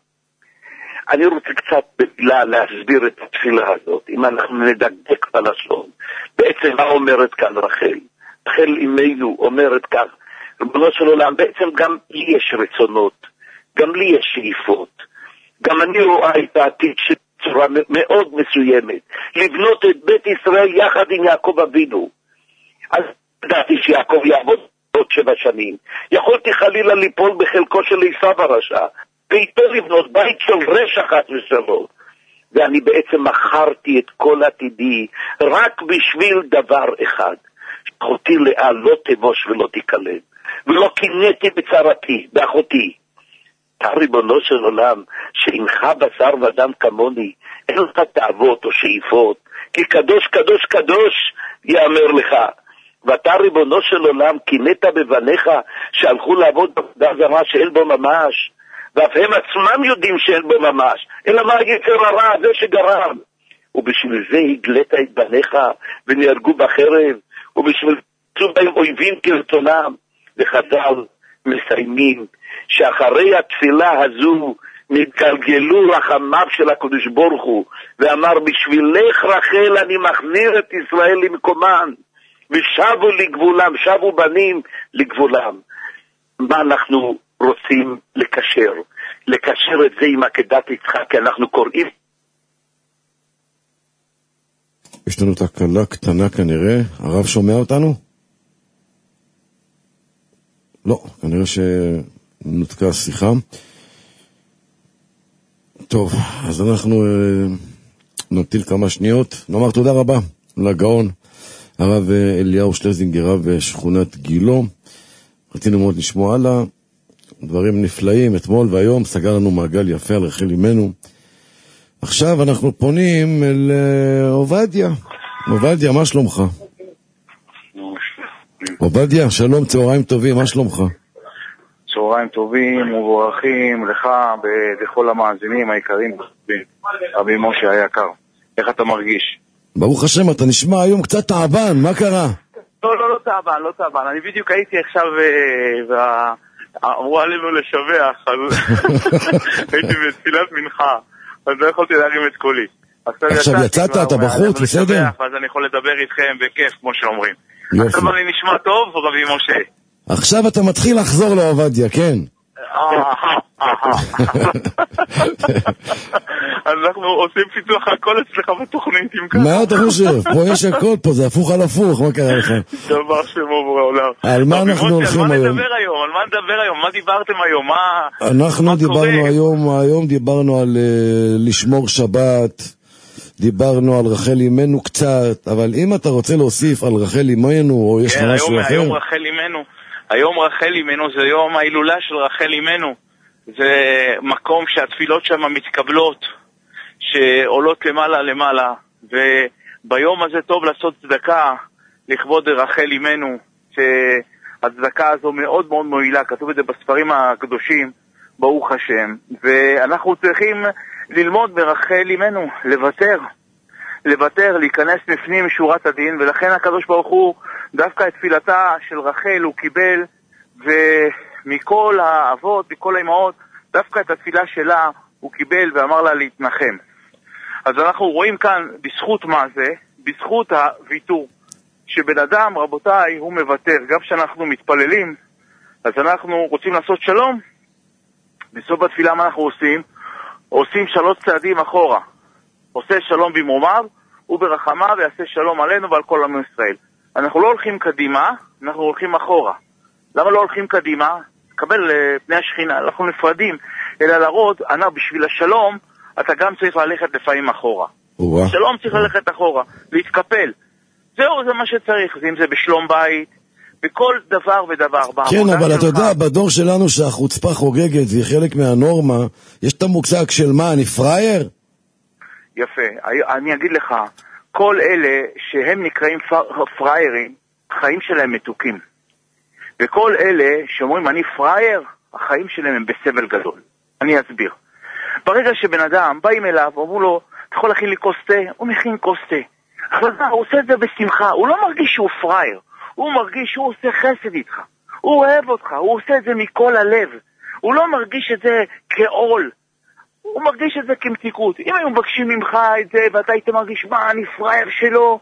אני רוצה קצת במילה להסביר את התפילה הזאת, אם אנחנו נדקדק בלשון. בעצם מה אומרת כאן רחל? רחל אמנו אומרת כך, ריבונו של עולם, בעצם גם לי יש רצונות, גם לי יש שאיפות, גם אני רואה את העתיד של צורה מאוד מסוימת, לבנות את בית ישראל יחד עם יעקב אבינו. אז ידעתי שיעקב יעבוד עוד שבע שנים, יכולתי חלילה ליפול בחלקו של עשיו הרשע, ואיתו לבנות בית של רשע חס ושלום, ואני בעצם מכרתי את כל עתידי רק בשביל דבר אחד, אחותי לאה לא תבוש ולא תקלם, ולא קינאתי בצרתי, באחותי. ריבונו של עולם, שאינך בשר ודם כמוני, אין לך תאוות או שאיפות, כי קדוש קדוש קדוש יאמר לך. ואתה ריבונו של עולם קינאת בבניך שהלכו לעבוד בעבודה זרה שאין בו ממש, ואף הם עצמם יודעים שאין בו ממש, אלא מה היצר הרע הזה שגרם. ובשביל זה הגלת את בניך ונהרגו בחרב, ובשביל זה בהם אויבים כרצונם. וחז"ל מסיימים שאחרי התפילה הזו נתגלגלו רחמיו של הקדוש ברוך הוא, ואמר בשבילך רחל אני מחזיר את ישראל למקומן, ושבו לגבולם, שבו בנים לגבולם. מה אנחנו רוצים לקשר? לקשר את זה עם עקדת יצחק, כי אנחנו קוראים. יש לנו תקלה קטנה כנראה, הרב שומע אותנו? לא, כנראה שנותקה השיחה. טוב, אז אנחנו אה, נטיל כמה שניות. נאמר תודה רבה לגאון הרב אליהו שלזינגר, רב שכונת גילו. רצינו מאוד לשמוע הלאה, דברים נפלאים. אתמול והיום סגר לנו מעגל יפה על רחל אמנו. עכשיו אנחנו פונים אל עובדיה. עובדיה, מה שלומך? עובדיה, שלום, צהריים טובים, מה שלומך? צהריים טובים ובורכים לך ולכל המאזינים היקרים, רבי משה היקר. איך אתה מרגיש? ברוך השם, אתה נשמע היום קצת תעבן, מה קרה? לא, לא, לא תעבן, לא תעבן. אני בדיוק הייתי עכשיו, ואמרו עלינו לשבח, אז הייתי בתפילת מנחה, אז לא יכולתי להרים את קולי. עכשיו יצאת, אתה בחוץ, בסדר? אז אני יכול לדבר איתכם בכיף, כמו שאומרים. עכשיו אני נשמע טוב, רבי משה. עכשיו אתה מתחיל לחזור לעובדיה, כן. אז אנחנו עושים פיתוח הכל אצלך בתוכנית. מה אתה חושב? פה יש הכל פה, זה הפוך על הפוך, מה קרה לך? דבר שמו בעולם. על מה אנחנו הולכים היום? על מה נדבר היום? על מה נדבר היום? מה דיברתם היום? אנחנו דיברנו היום, היום דיברנו על לשמור שבת, דיברנו על רחל אימנו קצת, אבל אם אתה רוצה להוסיף על רחל אימנו, או יש לך משהו אחר? היום רחל אימנו, היום רחל אימנו זה יום ההילולה של רחל אימנו. זה מקום שהתפילות שם מתקבלות, שעולות למעלה למעלה, וביום הזה טוב לעשות צדקה לכבוד רחל אימנו, שהצדקה הזו מאוד מאוד מועילה, כתוב את זה בספרים הקדושים, ברוך השם, ואנחנו צריכים ללמוד ברחל אימנו, לוותר, לוותר, להיכנס לפנים שורת הדין, ולכן הקדוש ברוך הוא, דווקא את תפילתה של רחל הוא קיבל, ומכל האבות, מכל האמהות, דווקא את התפילה שלה הוא קיבל ואמר לה להתנחם. אז אנחנו רואים כאן, בזכות מה זה? בזכות הוויתור. שבן אדם, רבותיי, הוא מוותר. גם כשאנחנו מתפללים, אז אנחנו רוצים לעשות שלום. בסוף התפילה מה אנחנו עושים? עושים שלוש צעדים אחורה. עושה שלום במרומיו, וברחמיו ויעשה שלום עלינו ועל כל עם ישראל. אנחנו לא הולכים קדימה, אנחנו הולכים אחורה. למה לא הולכים קדימה? קבל פני השכינה, אנחנו נפרדים, אלא להראות, אני בשביל השלום, אתה גם צריך ללכת לפעמים אחורה. ווא. שלום צריך ללכת אחורה, להתקפל. זהו, זה מה שצריך, אם זה בשלום בית, בכל דבר ודבר. כן, אבל אתה יודע, בדור שלנו שהחוצפה חוגגת, והיא חלק מהנורמה, יש את המושג של מה, אני פרייר? יפה, אני אגיד לך, כל אלה שהם נקראים פריירים, החיים שלהם מתוקים. וכל אלה שאומרים אני פרייר, החיים שלהם הם בסבל גדול. אני אסביר. ברגע שבן אדם באים אליו, אומרו לו, אתה יכול להכין לי כוס תה? הוא מכין כוס תה. החלטה, הוא עושה את זה בשמחה, הוא לא מרגיש שהוא פרייר, הוא מרגיש שהוא עושה חסד איתך, הוא אוהב אותך, הוא עושה את זה מכל הלב, הוא לא מרגיש את זה כעול, הוא מרגיש את זה כמתיקות. אם היו מבקשים ממך את זה ואתה היית מרגיש מה, אני פרייר שלו,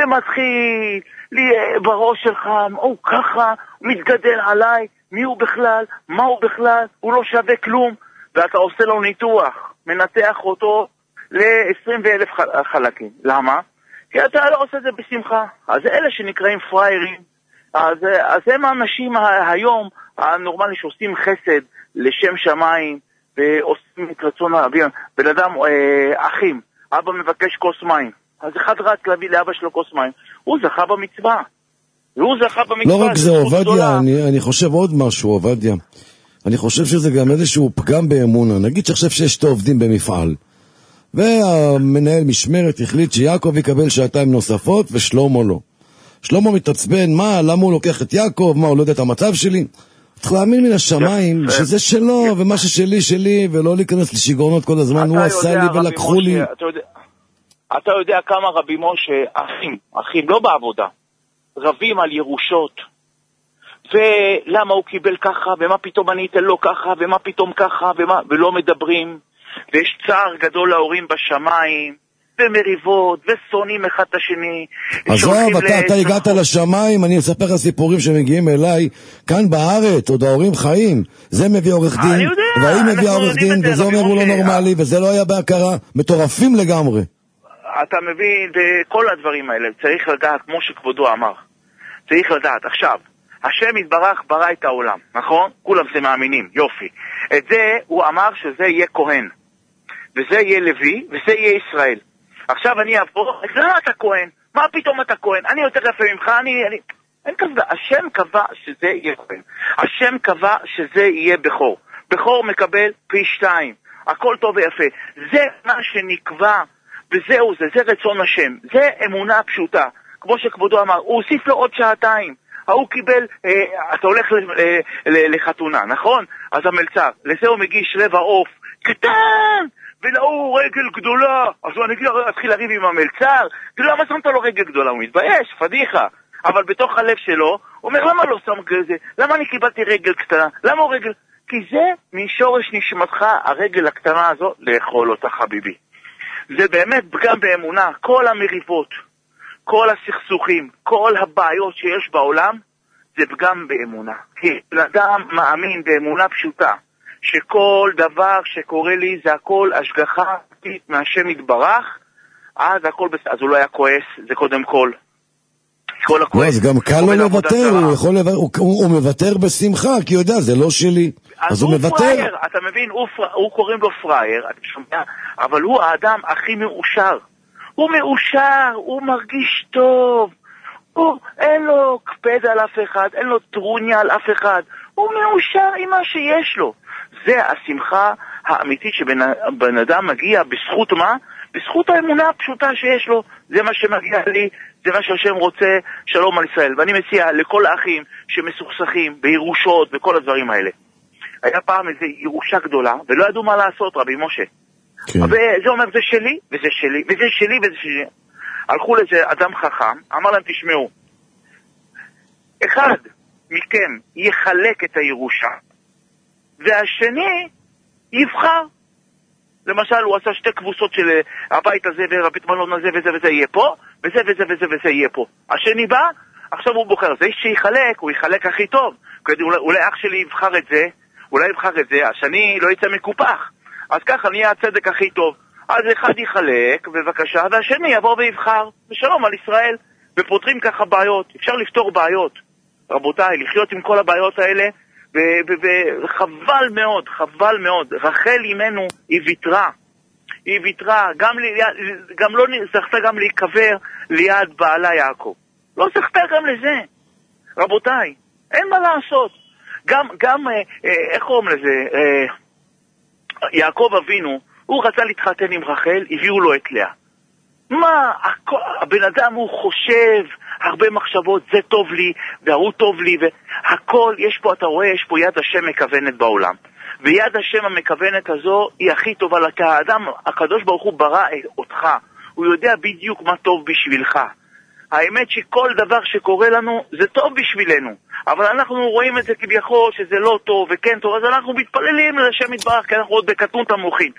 ומתחיל לי בראש שלך, הוא ככה, הוא מתגדל עליי, מי הוא בכלל, מה הוא בכלל, הוא לא שווה כלום, ואתה עושה לו ניתוח, מנתח אותו ל-עשרים אלף חלקים. למה? כי אתה לא עושה את זה בשמחה. אז אלה שנקראים פריירים, אז, אז הם האנשים היום הנורמלי שעושים חסד לשם שמיים, ועושים את רצון האוויר. בן אדם, אה, אחים, אבא מבקש כוס מים, אז אחד רץ להביא לאבא שלו כוס מים, הוא זכה במצווה. הוא זכה במצווה. לא רק זה, עובדיה, אני, אני חושב עוד משהו, עובדיה. אני חושב שזה גם איזשהו פגם באמונה. נגיד שחשב שיש שתי עובדים במפעל, והמנהל משמרת החליט שיעקב יקבל שעתיים נוספות ושלמה לא. שלמה מתעצבן, מה, למה הוא לוקח את יעקב, מה, הוא לא יודע את המצב שלי? צריך להאמין מן השמיים שזה שלו, ומה ששלי שלי, ולא להיכנס לשיגעונות כל הזמן, הוא עשה לי ולקחו לי. אתה יודע כמה רבי משה, אחים, אחים, לא בעבודה, רבים על ירושות, ולמה הוא קיבל ככה, ומה פתאום אני אתן לו ככה, ומה פתאום ככה, ומה, ולא מדברים, ויש צער גדול להורים בשמיים, ומריבות, ושונאים אחד את השני. עזוב, אתה, אתה הגעת לשמיים, אני אספר לך סיפורים שמגיעים אליי, כאן בארץ, עוד ההורים חיים, זה מביא עורך דין, והיא מביא עורך דין, וזה אומר הוא לא נורמלי, וזה לא היה בהכרה, מטורפים לגמרי. אתה מבין, כל הדברים האלה, צריך לדעת, כמו שכבודו אמר, צריך לדעת. עכשיו, השם יתברך ברא את העולם, נכון? כולם זה מאמינים, יופי. את זה הוא אמר שזה יהיה כהן, וזה יהיה לוי, וזה יהיה ישראל. עכשיו אני אבוא, אז למה אתה כהן? מה פתאום אתה כהן? אני יותר יפה ממך, אני... אני... אין כזה, השם קבע שזה יהיה כהן. השם קבע שזה יהיה בכור. בכור מקבל פי שתיים. הכל טוב ויפה. זה מה שנקבע, וזהו זה, זה רצון השם. זה אמונה פשוטה. כמו שכבודו אמר, הוא הוסיף לו עוד שעתיים. הוא קיבל, אה, אתה הולך ל, אה, ל, לחתונה, נכון? אז המלצר, לזה הוא מגיש רבע עוף, קטן! ולהוא רגל גדולה, אז הוא התחיל לריב עם המלצר, ולמה שמת לו רגל גדולה? הוא מתבייש, פדיחה. אבל בתוך הלב שלו, הוא אומר, למה לא שם כזה? למה אני קיבלתי רגל קטנה? למה הוא רגל? כי זה משורש נשמתך, הרגל הקטנה הזו, לאכול אותה חביבי. זה באמת פגם באמונה. כל המריבות, כל הסכסוכים, כל הבעיות שיש בעולם, זה פגם באמונה. כי אדם מאמין באמונה פשוטה, שכל דבר שקורה לי זה הכל השגחה מהשם יתברך, אז הכל בסדר. אז הוא לא היה כועס, זה קודם כל. לא, אז גם קל לו לוותר, הוא, יכול לוותר, הוא, הוא, הוא מוותר בשמחה, כי הוא יודע, זה לא שלי. אז, אז הוא, הוא מוותר. פרייר, אתה מבין, הוא, הוא קוראים לו פרייר, אתה שומע, אבל הוא האדם הכי מאושר. הוא מאושר, הוא מרגיש טוב, הוא, אין לו קפד על אף אחד, אין לו טרוניה על אף אחד, הוא מאושר עם מה שיש לו. זה השמחה האמיתית שבן אדם מגיע בזכות מה? בזכות האמונה הפשוטה שיש לו. זה מה שמגיע לי, זה מה שהשם רוצה, שלום על ישראל. ואני מציע לכל האחים שמסוכסכים בירושות וכל הדברים האלה. היה פעם איזו ירושה גדולה ולא ידעו מה לעשות, רבי משה. כן. וזה אומר זה שלי וזה שלי וזה שלי וזה שלי. הלכו לזה אדם חכם, אמר להם תשמעו, אחד מכם יחלק את הירושה והשני יבחר. למשל הוא עשה שתי כבוסות של הבית הזה והבית מלון הזה וזה וזה יהיה פה וזה וזה וזה וזה יהיה פה. השני בא, עכשיו הוא בוחר, זה שיחלק, הוא יחלק הכי טוב. אולי, אולי אח שלי יבחר את זה, אולי יבחר את זה, השני לא יצא מקופח, אז ככה נהיה הצדק הכי טוב. אז אחד יחלק בבקשה והשני יבוא ויבחר, ושלום על ישראל. ופותרים ככה בעיות, אפשר לפתור בעיות, רבותיי, לחיות עם כל הבעיות האלה. וחבל מאוד, חבל מאוד. רחל אימנו היא ויתרה, היא ויתרה, גם, גם לא זכתה גם להיקבר ליד בעלה יעקב, לא זכתה גם לזה, רבותיי, אין מה לעשות. גם, גם איך קוראים לזה, יעקב אבינו, הוא רצה להתחתן עם רחל, הביאו לו את לאה. מה, הבן אדם הוא חושב הרבה מחשבות, זה טוב לי והוא טוב לי, והכל, יש פה, אתה רואה, יש פה יד השם מכוונת בעולם, ויד השם המכוונת הזו היא הכי טובה. כי האדם, הקדוש ברוך הוא ברא אותך, הוא יודע בדיוק מה טוב בשבילך. האמת שכל דבר שקורה לנו זה טוב בשבילנו, אבל אנחנו רואים את זה כביכול שזה לא טוב וכן טוב, אז אנחנו מתפללים לשם יתברך, כי אנחנו עוד בקטנות המוחין.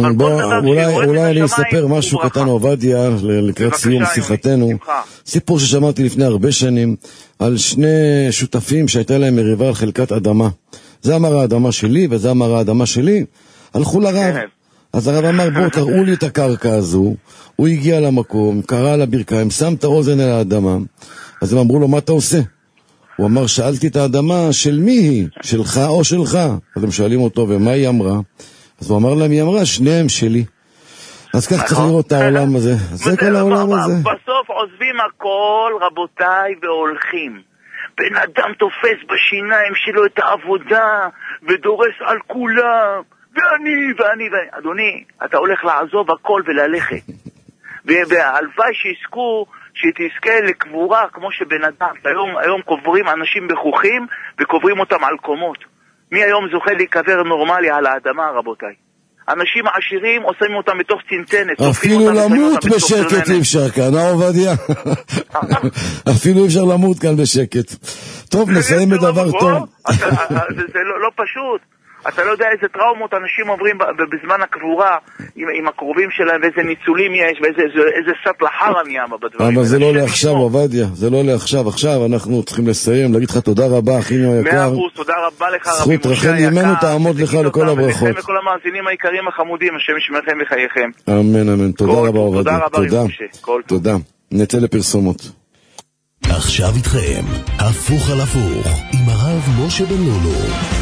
אולי אני אספר משהו קטן עובדיה לקראת סיום שיחתנו. סיפור ששמעתי לפני הרבה שנים על שני שותפים שהייתה להם מריבה על חלקת אדמה. זה אמר האדמה שלי וזה אמר האדמה שלי. הלכו לרב, אז הרב אמר בואו תראו לי את הקרקע הזו. הוא הגיע למקום, קרא על הברכיים, שם את האוזן על האדמה. אז הם אמרו לו, מה אתה עושה? הוא אמר, שאלתי את האדמה, של מי היא? שלך או שלך? אז הם שואלים אותו, ומה היא אמרה? אז הוא אמר להם, היא אמרה, שניהם שלי. אז כך צריך לראות את העולם הזה. זה כל העולם הזה. בסוף עוזבים הכל, רבותיי, והולכים. בן אדם תופס בשיניים שלו את העבודה, ודורס על כולם. ואני, ואני, ואני. אדוני, אתה הולך לעזוב הכל וללכת. והלוואי שיזכו, שתזכה לקבורה כמו שבן אדם. היום, היום קוברים אנשים בחוכים וקוברים אותם על קומות. מי היום זוכה להיקבר נורמלי על האדמה, רבותיי? אנשים עשירים עושים אותם בתוך צנצנת. אפילו למות בשקט אי אפשר כאן, אה עובדיה? אפילו אי אפשר למות כאן בשקט. טוב, נסיים בדבר טוב. זה לא פשוט. אתה לא יודע איזה טראומות אנשים עוברים בזמן הקבורה עם, עם הקרובים שלהם, ואיזה ניצולים יש, ואיזה סט לחרה נהיה בדברים. אבל זה לא לעכשיו, עובדיה, זה לא לעכשיו. עכשיו אנחנו צריכים לסיים, להגיד לך תודה רבה, אחינו היקר. מאה אחוז, תודה רבה לך, רבי משה היקר. זכות רחל ימנו תעמוד לך לכל הברכות. ולכם וכל המאזינים העיקרים החמודים, השם ישמרכם וחייכם. אמן, אמן. תודה רבה, עובדיה. תודה רבה, רבי משה. תודה. נצא לפרסומות. עכשיו איתכם, הפוך על הפוך, עם הרב משה בן לולו.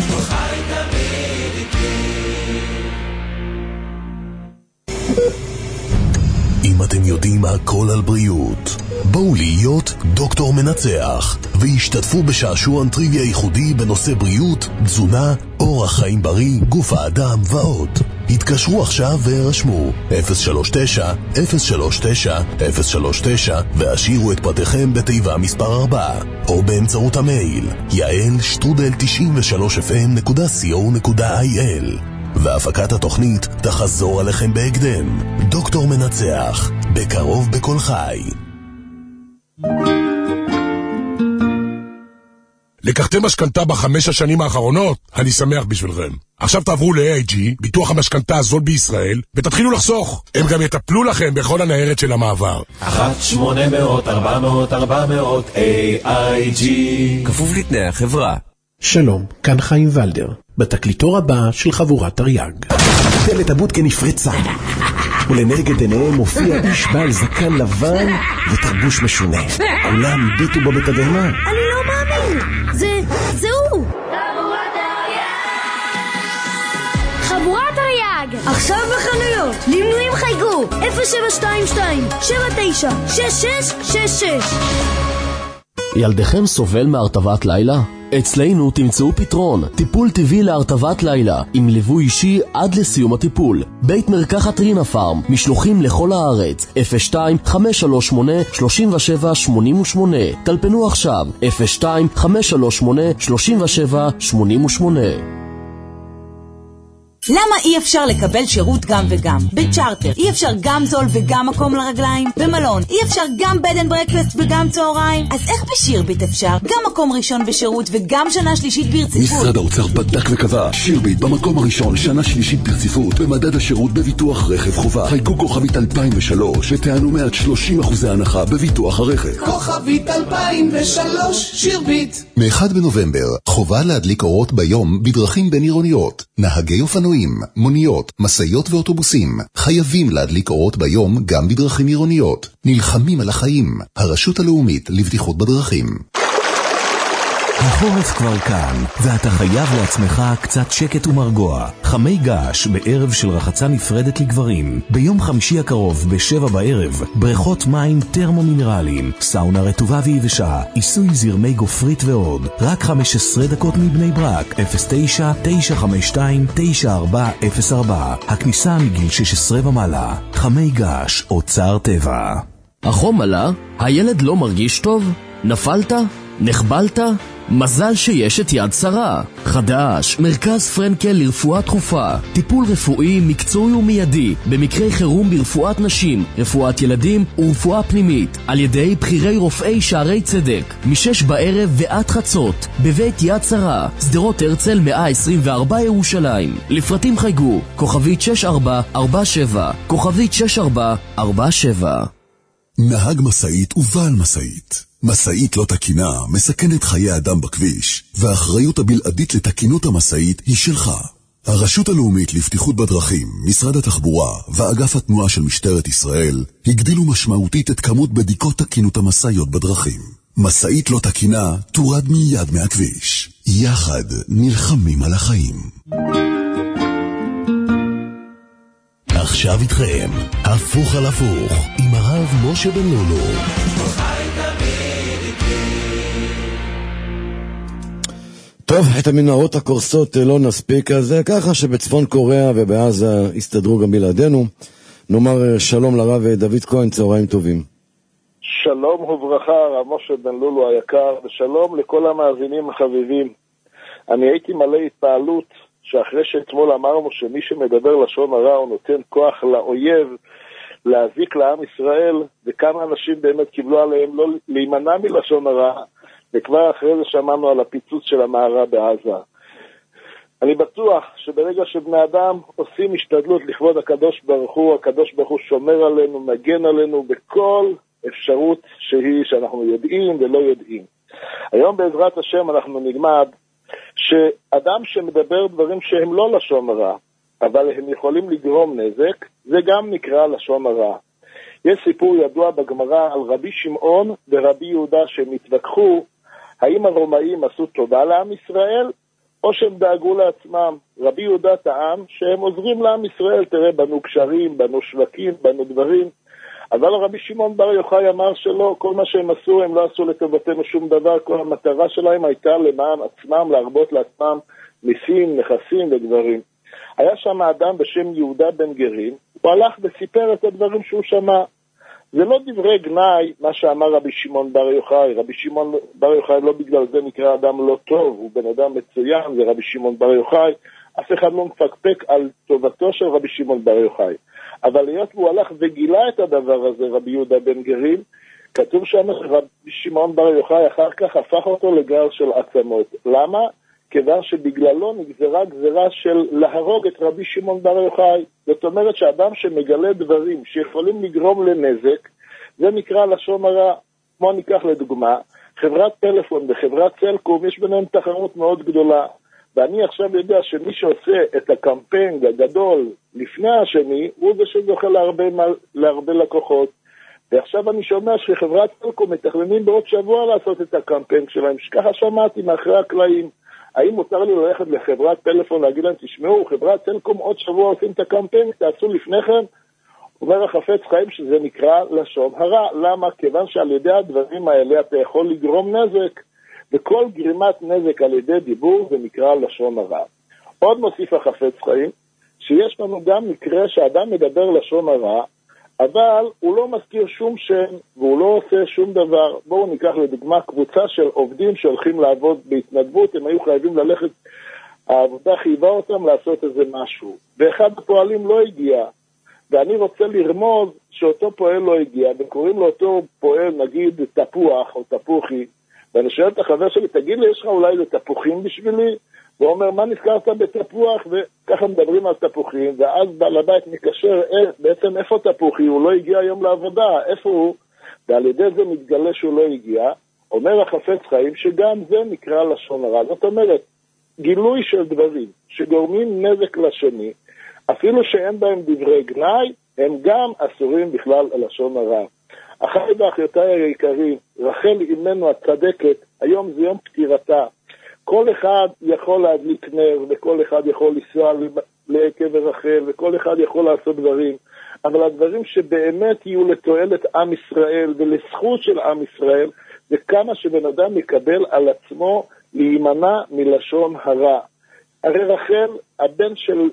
אם אתם יודעים הכל על בריאות, בואו להיות דוקטור מנצח והשתתפו בשעשועון טריוויה ייחודי בנושא בריאות, תזונה, אורח חיים בריא, גוף האדם ועוד. התקשרו עכשיו והרשמו אפס שלוש תשע אפס שלוש תשע אפס שלוש תשע והשאירו את פרטיכם בתיבה מספר ארבע או באמצעות המייל יעל שטרודל תשעים ושלוש אף אם נקודה סי או נקודה איי אל. והפקת התוכנית תחזור עליכם בהקדם. דוקטור מנצח, בקרוב בכל חי. לקחתם משכנתה בחמש השנים האחרונות? אני שמח בשבילכם. עכשיו תעברו ל-איי איי ג'י, ביטוח המשכנתה הזול בישראל, ותתחילו לחסוך. הם גם יטפלו לכם בכל הניירת של המעבר. אחת שמונה מאות ארבע מאות ארבע מאות איי איי ג'י. כפוף לתנאי החברה. שלום, כאן חיים ולדר. בתקליטור הבא של חבורת תרי"ג. דלת הבודקה נפרצה, ולנגד עיניהם מופיע איש בעל זקן לבן ותרבוש משונה. כולם הביטו בו בתדהמה. אני לא מאמין, זה, זה הוא. חבורת תרי"ג, עכשיו בחנויות, למנויים חייגו אפס שבע שתיים שתיים שבע תשע שש שש שש שש. ילדיכם סובל מהרטבת לילה? אצלנו תמצאו פתרון, טיפול טבעי להרטבת לילה, עם ליווי אישי עד לסיום הטיפול. בית מרקחת רינה פארם, משלוחים לכל הארץ, אפס שתיים חמש שלוש שמונה שלוש שבע שמונה שמונה. טלפנו עכשיו, אפס שתיים חמש שלוש שמונה שלוש שבע שמונה שמונה. למה אי אפשר לקבל שירות גם וגם? בצ'ארטר אי אפשר גם זול וגם מקום לרגליים? במלון אי אפשר גם בד אנד ברקפסט וגם צהריים? אז איך בשירביט אפשר? גם מקום ראשון בשירות וגם שנה שלישית ברציפות? משרד האוצר בדק וקבע, שירביט במקום הראשון שנה שלישית ברציפות במדד השירות בביטוח רכב חובה. חייגו כוכבית אלפיים ושלוש ותענו מעט שלושים אחוזי הנחה בביטוח הרכב. כוכבית אלפיים ושלוש שירביט. מאחד בנובמבר חובה להדליק אורות ביום בדרכים בין עירוניות. נהגי אופנועים, מוניות, מסעיות ואוטובוסים חייבים להדליק אורות ביום גם בדרכים עירוניות. נלחמים על החיים. הרשות הלאומית לבטיחות בדרכים. החורף כבר כאן, ואתה חייב לעצמך קצת שקט ומרגוע. חמי געש בערב של רחצה נפרדת לגברים. ביום חמישי הקרוב בשבע בערב, בריכות מים טרמו-מינרליים, סאונה רטובה ויבשה, עיסוי זרמי גופרית ועוד. רק חמש עשרה דקות מבני ברק, אפס תשע תשע חמש שתיים תשע ארבע אפס ארבע. הכניסה מגיל שש עשרה ומעלה. חמי געש, אוצר טבע. החום עלה? הילד לא מרגיש טוב? נפלת? נחבלת? מזל שיש את יד שרה. חדש, מרכז פרנקל לרפואה דחופה. טיפול רפואי מקצועי ומיידי במקרי חירום ברפואת נשים, רפואת ילדים ורפואה פנימית, על ידי בחירי רופאי שערי צדק, משש בערב ועד חצות, בבית יד שרה, שדרות הרצל מאה עשרים וארבע ירושלים. לפרטים חייגו, כוכבית שש ארבע ארבע שבע, כוכבית שש ארבע ארבע שבע. נהג מסעית ובעל מסעית. מסעית לא תקינה מסכנת חיי אדם בכביש, והאחריות הבלעדית לתקינות המסעית היא שלך. הרשות הלאומית לבטיחות בדרכים, משרד התחבורה ואגף התנועה של משטרת ישראל הגדילו משמעותית את כמות בדיקות תקינות המסעיות בדרכים. מסעית לא תקינה תורד מיד מהכביש. יחד נלחמים על החיים. עכשיו איתכם, הפוך על הפוך, עם הרב משה בן לולו. טוב, את המנהרות הקורסות לא נספיק, אז ככה שבצפון קוריאה ובעזה הסתדרו גם בלעדינו. נאמר שלום לרב דוד כהן, צהריים טובים. שלום וברכה, הרב משה בן לולו היקר, ושלום לכל המאזינים החביבים. אני הייתי מלא התפעלות שאחרי שאתמול אמרנו שמי שמדבר לשון הרע הוא נותן כוח לאויב להזיק לעם ישראל, וכמה אנשים באמת קיבלו עליהם לא להימנע מלשון הרע, וכבר אחרי זה שמענו על הפיצוץ של המערה בעזה. אני בטוח שברגע שבני אדם עושים השתדלות לכבוד הקדוש ברוך הוא, הקדוש ברוך הוא שומר עלינו, מגן עלינו בכל אפשרות שהיא שאנחנו יודעים ולא יודעים. היום בעזרת השם אנחנו נלמד שאדם שמדבר דברים שהם לא לשון הרע, אבל הם יכולים לגרום נזק, זה גם נקרא לשון הרע. יש סיפור ידוע בגמרא על רבי שמעון ורבי יהודה שמתווכחו האם הרומאים עשו טובה לעם ישראל או שהם דאגו לעצמם. רבי יהודה טען שהם עוזרים לעם ישראל, תראה, בנו קשרים, בנו שווקים, בנו דברים, אבל רבי שמעון בר יוחאי אמר שלא, כל מה שהם עשו הם לא עשו לטובתנו שום דבר, כל המטרה שלהם הייתה למען עצמם, להרבות לעצמם מיסים, נכסים ודברים. היה שם אדם בשם יהודה בן גרים, הוא הלך וסיפר את הדברים שהוא שמע. זה לא דברי גנאי מה שאמר רבי שמעון בר יוחאי. רבי שמעון בר יוחאי לא בגלל זה נקרא אדם לא טוב, הוא בן אדם מצוין, זה רבי שמעון בר יוחאי. אף אחד לא מפקפק על טובתו של רבי שמעון בר יוחאי. אבל להיות הוא הלך וגילה את הדבר הזה, רבי יהודה בן גרים, כתוב שם רבי שמעון בר יוחאי אחר כך הפך אותו לגר של עצמות. למה? כיוון שבגללו נגזרה גזרה של להרוג את רבי שמעון בר יוחאי. זאת אומרת שאדם שמגלה דברים שיכולים לגרום לנזק, זה נקרא לשון הרע. כמו ניקח לדוגמה, חברת פלאפון וחברת סלקום יש ביניהם תחרות מאוד גדולה. ואני עכשיו יודע שמי שעושה את הקמפיין הגדול לפני השני, הוא זה שזוכה להרבה, להרבה לקוחות. ועכשיו אני שומע שחברת טלקום מתכננים בעוד שבוע לעשות את הקמפיין שלהם, שככה שמעתי מאחרי הקלעים. האם מותר לי ללכת לחברת פלאפון להגיד להם, תשמעו, חברת טלקום עוד שבוע עושים את הקמפיין, תעשו לפניכם? אומר החפץ חיים שזה נקרא לשון הרע. למה? כיוון שעל ידי הדברים האלה אתה יכול לגרום נזק, וכל גרימת נזק על ידי דיבור זה נקרא לשון הרע. עוד מוסיף החפץ חיים, שיש לנו גם מקרה שאדם מדבר לשון הרע, אבל הוא לא מזכיר שום שם, והוא לא עושה שום דבר. בואו ניקח לדוגמה קבוצה של עובדים שהולכים לעבוד בהתנדבות, הם היו חייבים ללכת, העבודה חייבה אותם לעשות איזה משהו, ואחד הפועלים לא הגיע, ואני רוצה לרמוז שאותו פועל לא הגיע, וקוראים לו אותו פועל, נגיד, תפוח או תפוחי, ואני שואל את החבר שלי, תגיד לי, יש לך אולי זה תפוחים בשבילי? והוא אומר, מה נזכרת בתפוח? וככה מדברים על תפוחים, ואז בעל הבית מקשר, בעצם איפה תפוחי? הוא לא הגיע היום לעבודה, איפה הוא? ועל ידי זה מתגלה שהוא לא הגיע. אומר החפץ חיים שגם זה נקרא לשון הרע. זאת אומרת, גילוי של דברים שגורמים נזק לשני, אפילו שאין בהם דברי גנאי, הם גם אסורים בכלל על לשון הרע. אחרי באחיותיי היקרים, רחל אימנו הצדקת, היום זה יום פטירתה. כל אחד יכול להדליק נר, וכל אחד יכול לנסוע לקבר רחל, וכל אחד יכול לעשות דברים, אבל הדברים שבאמת יהיו לתועלת עם ישראל ולזכות של עם ישראל, זה כמה שבן אדם יקבל על עצמו להימנע מלשון הרע. הרי רחל, הבן של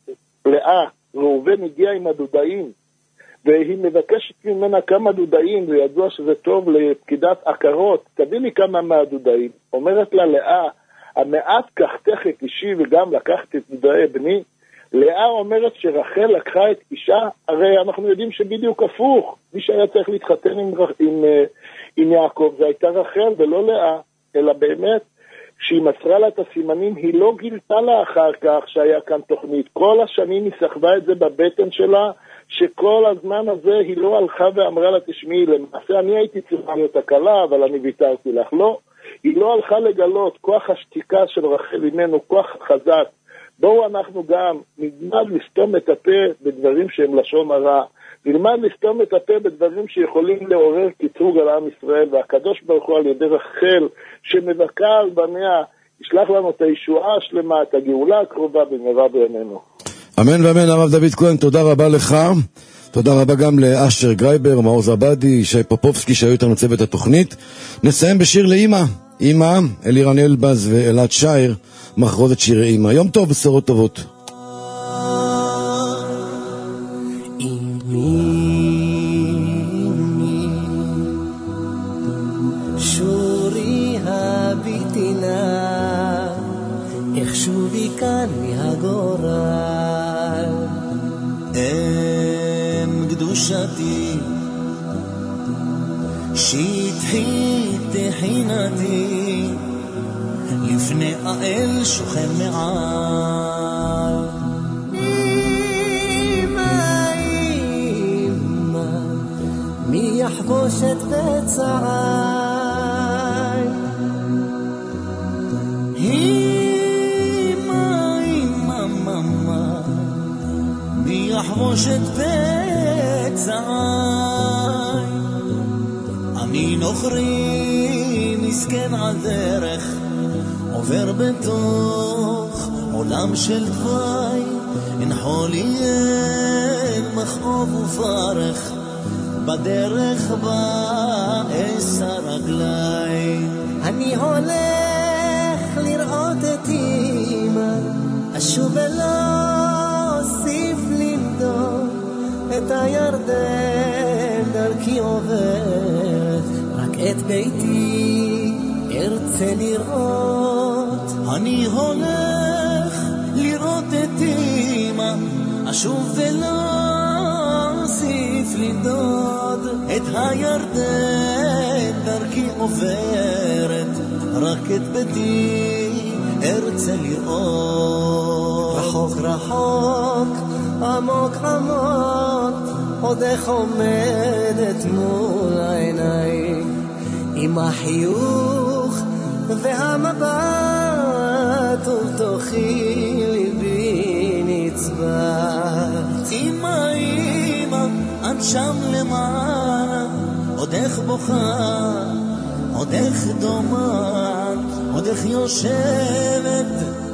לאה, ראובן, הגיע עם הדודאים, והיא מבקשת ממנה כמה דודאים, וידוע שזה טוב לפקידת עקרות, תביא לי כמה מהדודאים. אומרת לה לאה, המעט קחתך את אישי וגם לקחת את דודאי בני. לאה אומרת שרחל לקחה את אישה, הרי אנחנו יודעים שבדיוק הפוך, מי שהיה צריך להתחתן עם, עם, עם יעקב, זה הייתה רחל ולא לאה, אלא באמת, כשהיא מסרה לה את הסימנים, היא לא גילתה לה אחר כך שהיה כאן תוכנית. כל השנים היא סחבה את זה בבטן שלה, שכל הזמן הזה היא לא הלכה ואמרה לה, תשמעי, למעשה אני הייתי צריכה להיות הקלה, אבל אני ויתרתי לך. לא, היא לא הלכה לגלות כוח השתיקה של רחל אימנו, כוח חזק. בואו אנחנו גם נלמד לסתום את הפה בדברים שהם לשון הרע, נלמד לסתום את הפה בדברים שיכולים לעורר קטרוג על עם ישראל, והקדוש ברוך הוא על ידי רחל שמבקר על בניה, ישלח לנו את הישועה השלמה, את הגאולה הקרובה במהרה בימינו. אמן ואמן. הרב דוד כהן, תודה רבה לך. תודה רבה גם לאשר גרייבר, מעוז עבדי, ישי פופובסקי שהיו איתנו צוות התוכנית. נסיים בשיר לאמא. אמא, אלירן אלבז ואלעד שייר, מחרוזת שירי אמא. יום טוב, בשורות טובות. שורי הביטינה, איך שובי כאן מהגורל, אם קדושתי שטחי תחינתי, לפני האל שוכן מעל. אמא, אמא, מי יחבוש את בצעי? אמא, אמא, ממה, מי יחבוש את בצעי? אני נוכרי מסכן על דרך, עובר בתוך עולם של דווי, אין חולי אין מכאוב ופרך, בדרך באס הרגלי. אני הולך לראות את אמא, אשוב ולא אוסיף למדוד, את הירדן דרכי עוברת, רק את ביתי ארצה לראות. אני הולך לראות את אמא, אשוב ולא אוסיף למדוד, את הירדן דרכי עוברת, רק את ביתי ארצה לראות. רחוק רחוק, עמוק עמוק, עוד איך עומדת מול העיניים, עם החיוך והמבט ובתוכי ליבי נצבט. אמא אמא את שם למעלה, עוד איך בוכה, עוד איך דומעת, עוד איך יושבת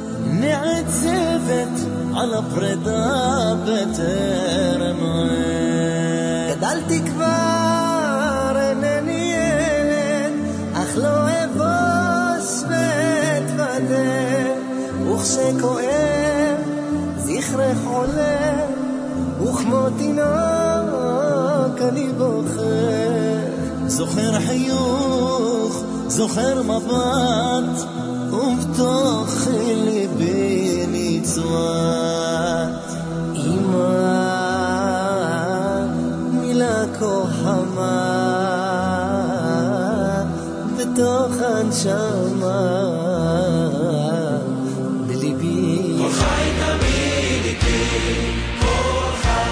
נעצבת על הפרידה בטרם עת. גדלתי כבר אינני ילד, אך לא אבוש ואתוודה, וכשכואב זכרך עולה, וכמו תינוק אני בוכה. זוכר חיוך, זוכר מבט, ובתוך ליבי נצוות. אמא מילה כה חמה בתוך הנשמה בליבי. כל חי תמיד איתי, כל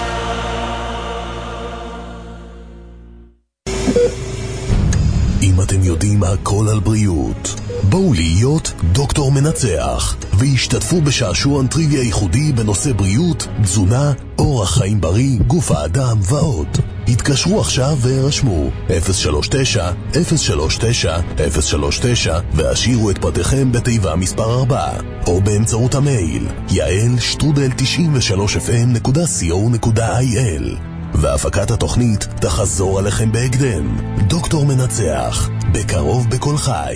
אם אתם יודעים הכל על בריאות, בואו להיות דוקטור מנצח והשתתפו בשעשועון טריוויה ייחודי בנושא בריאות, תזונה, אורח חיים בריא, גוף האדם ועוד. התקשרו עכשיו והרשמו אפס שלוש תשע אפס שלוש תשע אפס שלוש תשע והשאירו את פרטיכם בתיבה מספר ארבע, או באמצעות המייל יעל שטרודל תשעים ושלוש אף אם נקודה סי או נקודה איי אל. והפקת התוכנית תחזור עליכם בהקדם. דוקטור מנצח, בקרוב בכל חי.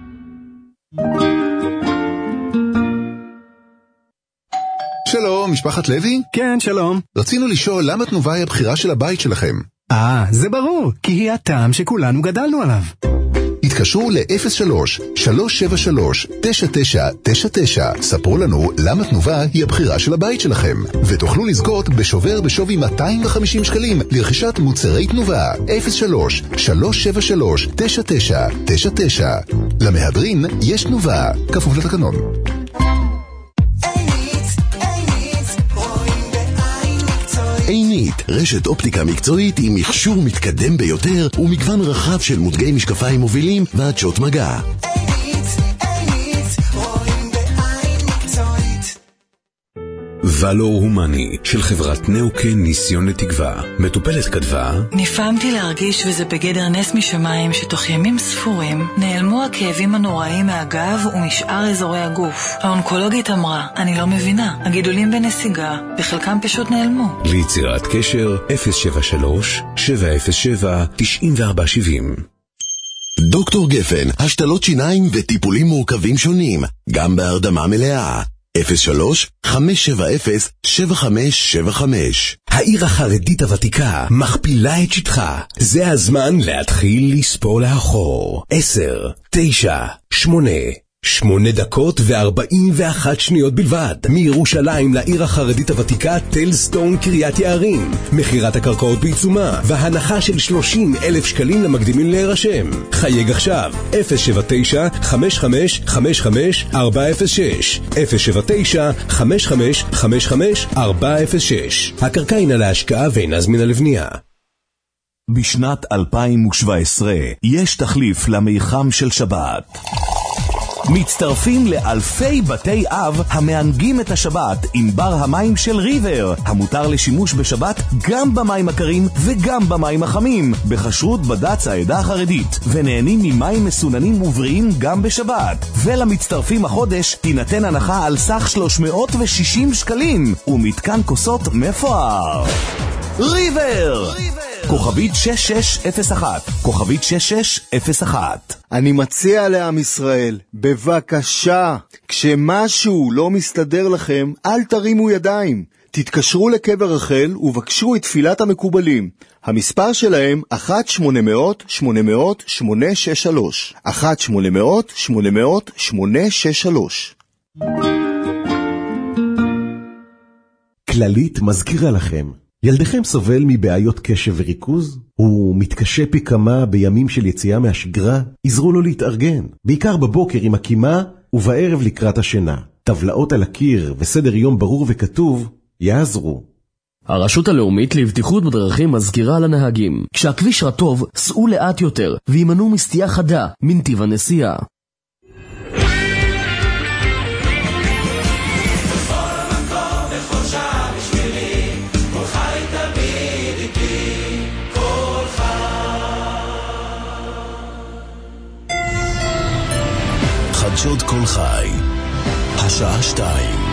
שלום, משפחת לוי? כן, שלום. רצינו לשאול למה תנובה היא הבחירה של הבית שלכם. אה, זה ברור, כי היא הטעם שכולנו גדלנו עליו. התקשרו ל-אפס שלוש שלוש שבע שלוש תשע תשע תשע תשע. ספרו לנו למה תנובה היא הבחירה של הבית שלכם, ותוכלו לזכות בשובר בשווי מאתיים וחמישים שקלים לרכישת מוצרי תנובה. אפס שלוש שלוש שבע שלוש תשע תשע תשע תשע. למהדרין יש תנובה, כפוף לתקנון. עינית, רשת אופטיקה מקצועית עם מכשור מתקדם ביותר ומגוון רחב של מותגי משקפיים מובילים ועדשות מגע. ולור הומני של חברת נאוקן ניסיון לתקווה. מטופלת כתבה: נפעמתי להרגיש וזה בגדר נס משמיים שתוך ימים ספורים נעלמו הכאבים הנוראים מהגב ומשאר אזורי הגוף. האונקולוגית אמרה, אני לא מבינה, הגידולים בנסיגה, בחלקם פשוט נעלמו. ליצירת קשר אפס שבע שלוש שבע אפס שבע תשע ארבע שבע אפס. דוקטור גפן, השתלות שיניים וטיפולים מורכבים שונים, גם בהרדמה מלאה. אפס שלוש חמש שבע אפס שבע חמש שבע חמש. העיר החרדית הוותיקה מכפילה את שטחה. זה הזמן להתחיל לספור לאחור. עשר, תשע, שמונה, שמונה דקות וארבעים ואחת שניות בלבד. מירושלים לעיר החרדית הוותיקה טלסטון קריית יערים. מחירת הקרקעות בעיצומה והנחה של שלושים אלף שקלים למקדימים להירשם. חייג עכשיו אפס שבע תשע חמש חמש חמש חמש ארבע אפס שש אפס שבע תשע חמש חמש חמש חמש ארבע אפס שש. הקרקע הינה להשקעה ואינה זמינה לבנייה. בשנת אלפיים שבע עשרה יש תחליף למיחם של שבת. מצטרפים לאלפי בתי אב המענגים את השבת עם בר המים של ריבר, המותר לשימוש בשבת גם במים הקרים וגם במים החמים, בחשרות בד"ץ העדה החרדית, ונהנים ממים מסוננים ובריאים גם בשבת. ולמצטרפים החודש תינתן הנחה על סך שלוש מאות ושישים שקלים ומתקן כוסות מפואר. ריבר! כוכבית שש שש אפס אחת, כוכבית שש שש אפס אחת. אני מציע לעם ישראל, בבקשה, כשמשהו לא מסתדר לכם, אל תרימו ידיים. תתקשרו לקבר רחל ובקשו את תפילת המקובלים. המספר שלהם אחת שמונה מאות שמונה מאות שמונה שש שלוש. אחת שמונה מאות שמונה מאות שמונה שש שלוש. כללית מזכירה לכם. ילדכם סובל מבעיות קשב וריכוז? הוא מתקשה פי כמה בימים של יציאה מהשגרה? עזרו לו להתארגן, בעיקר בבוקר עם הקימה ובערב לקראת השינה. טבלאות על הקיר וסדר יום ברור וכתוב יעזרו. הרשות הלאומית לבטיחות בדרכים מזכירה לנהגים, כשהכביש רטוב, סעו לאט יותר וימנעו מסטייה חדה מנתיב הנסיעה. חי. השעה שתיים.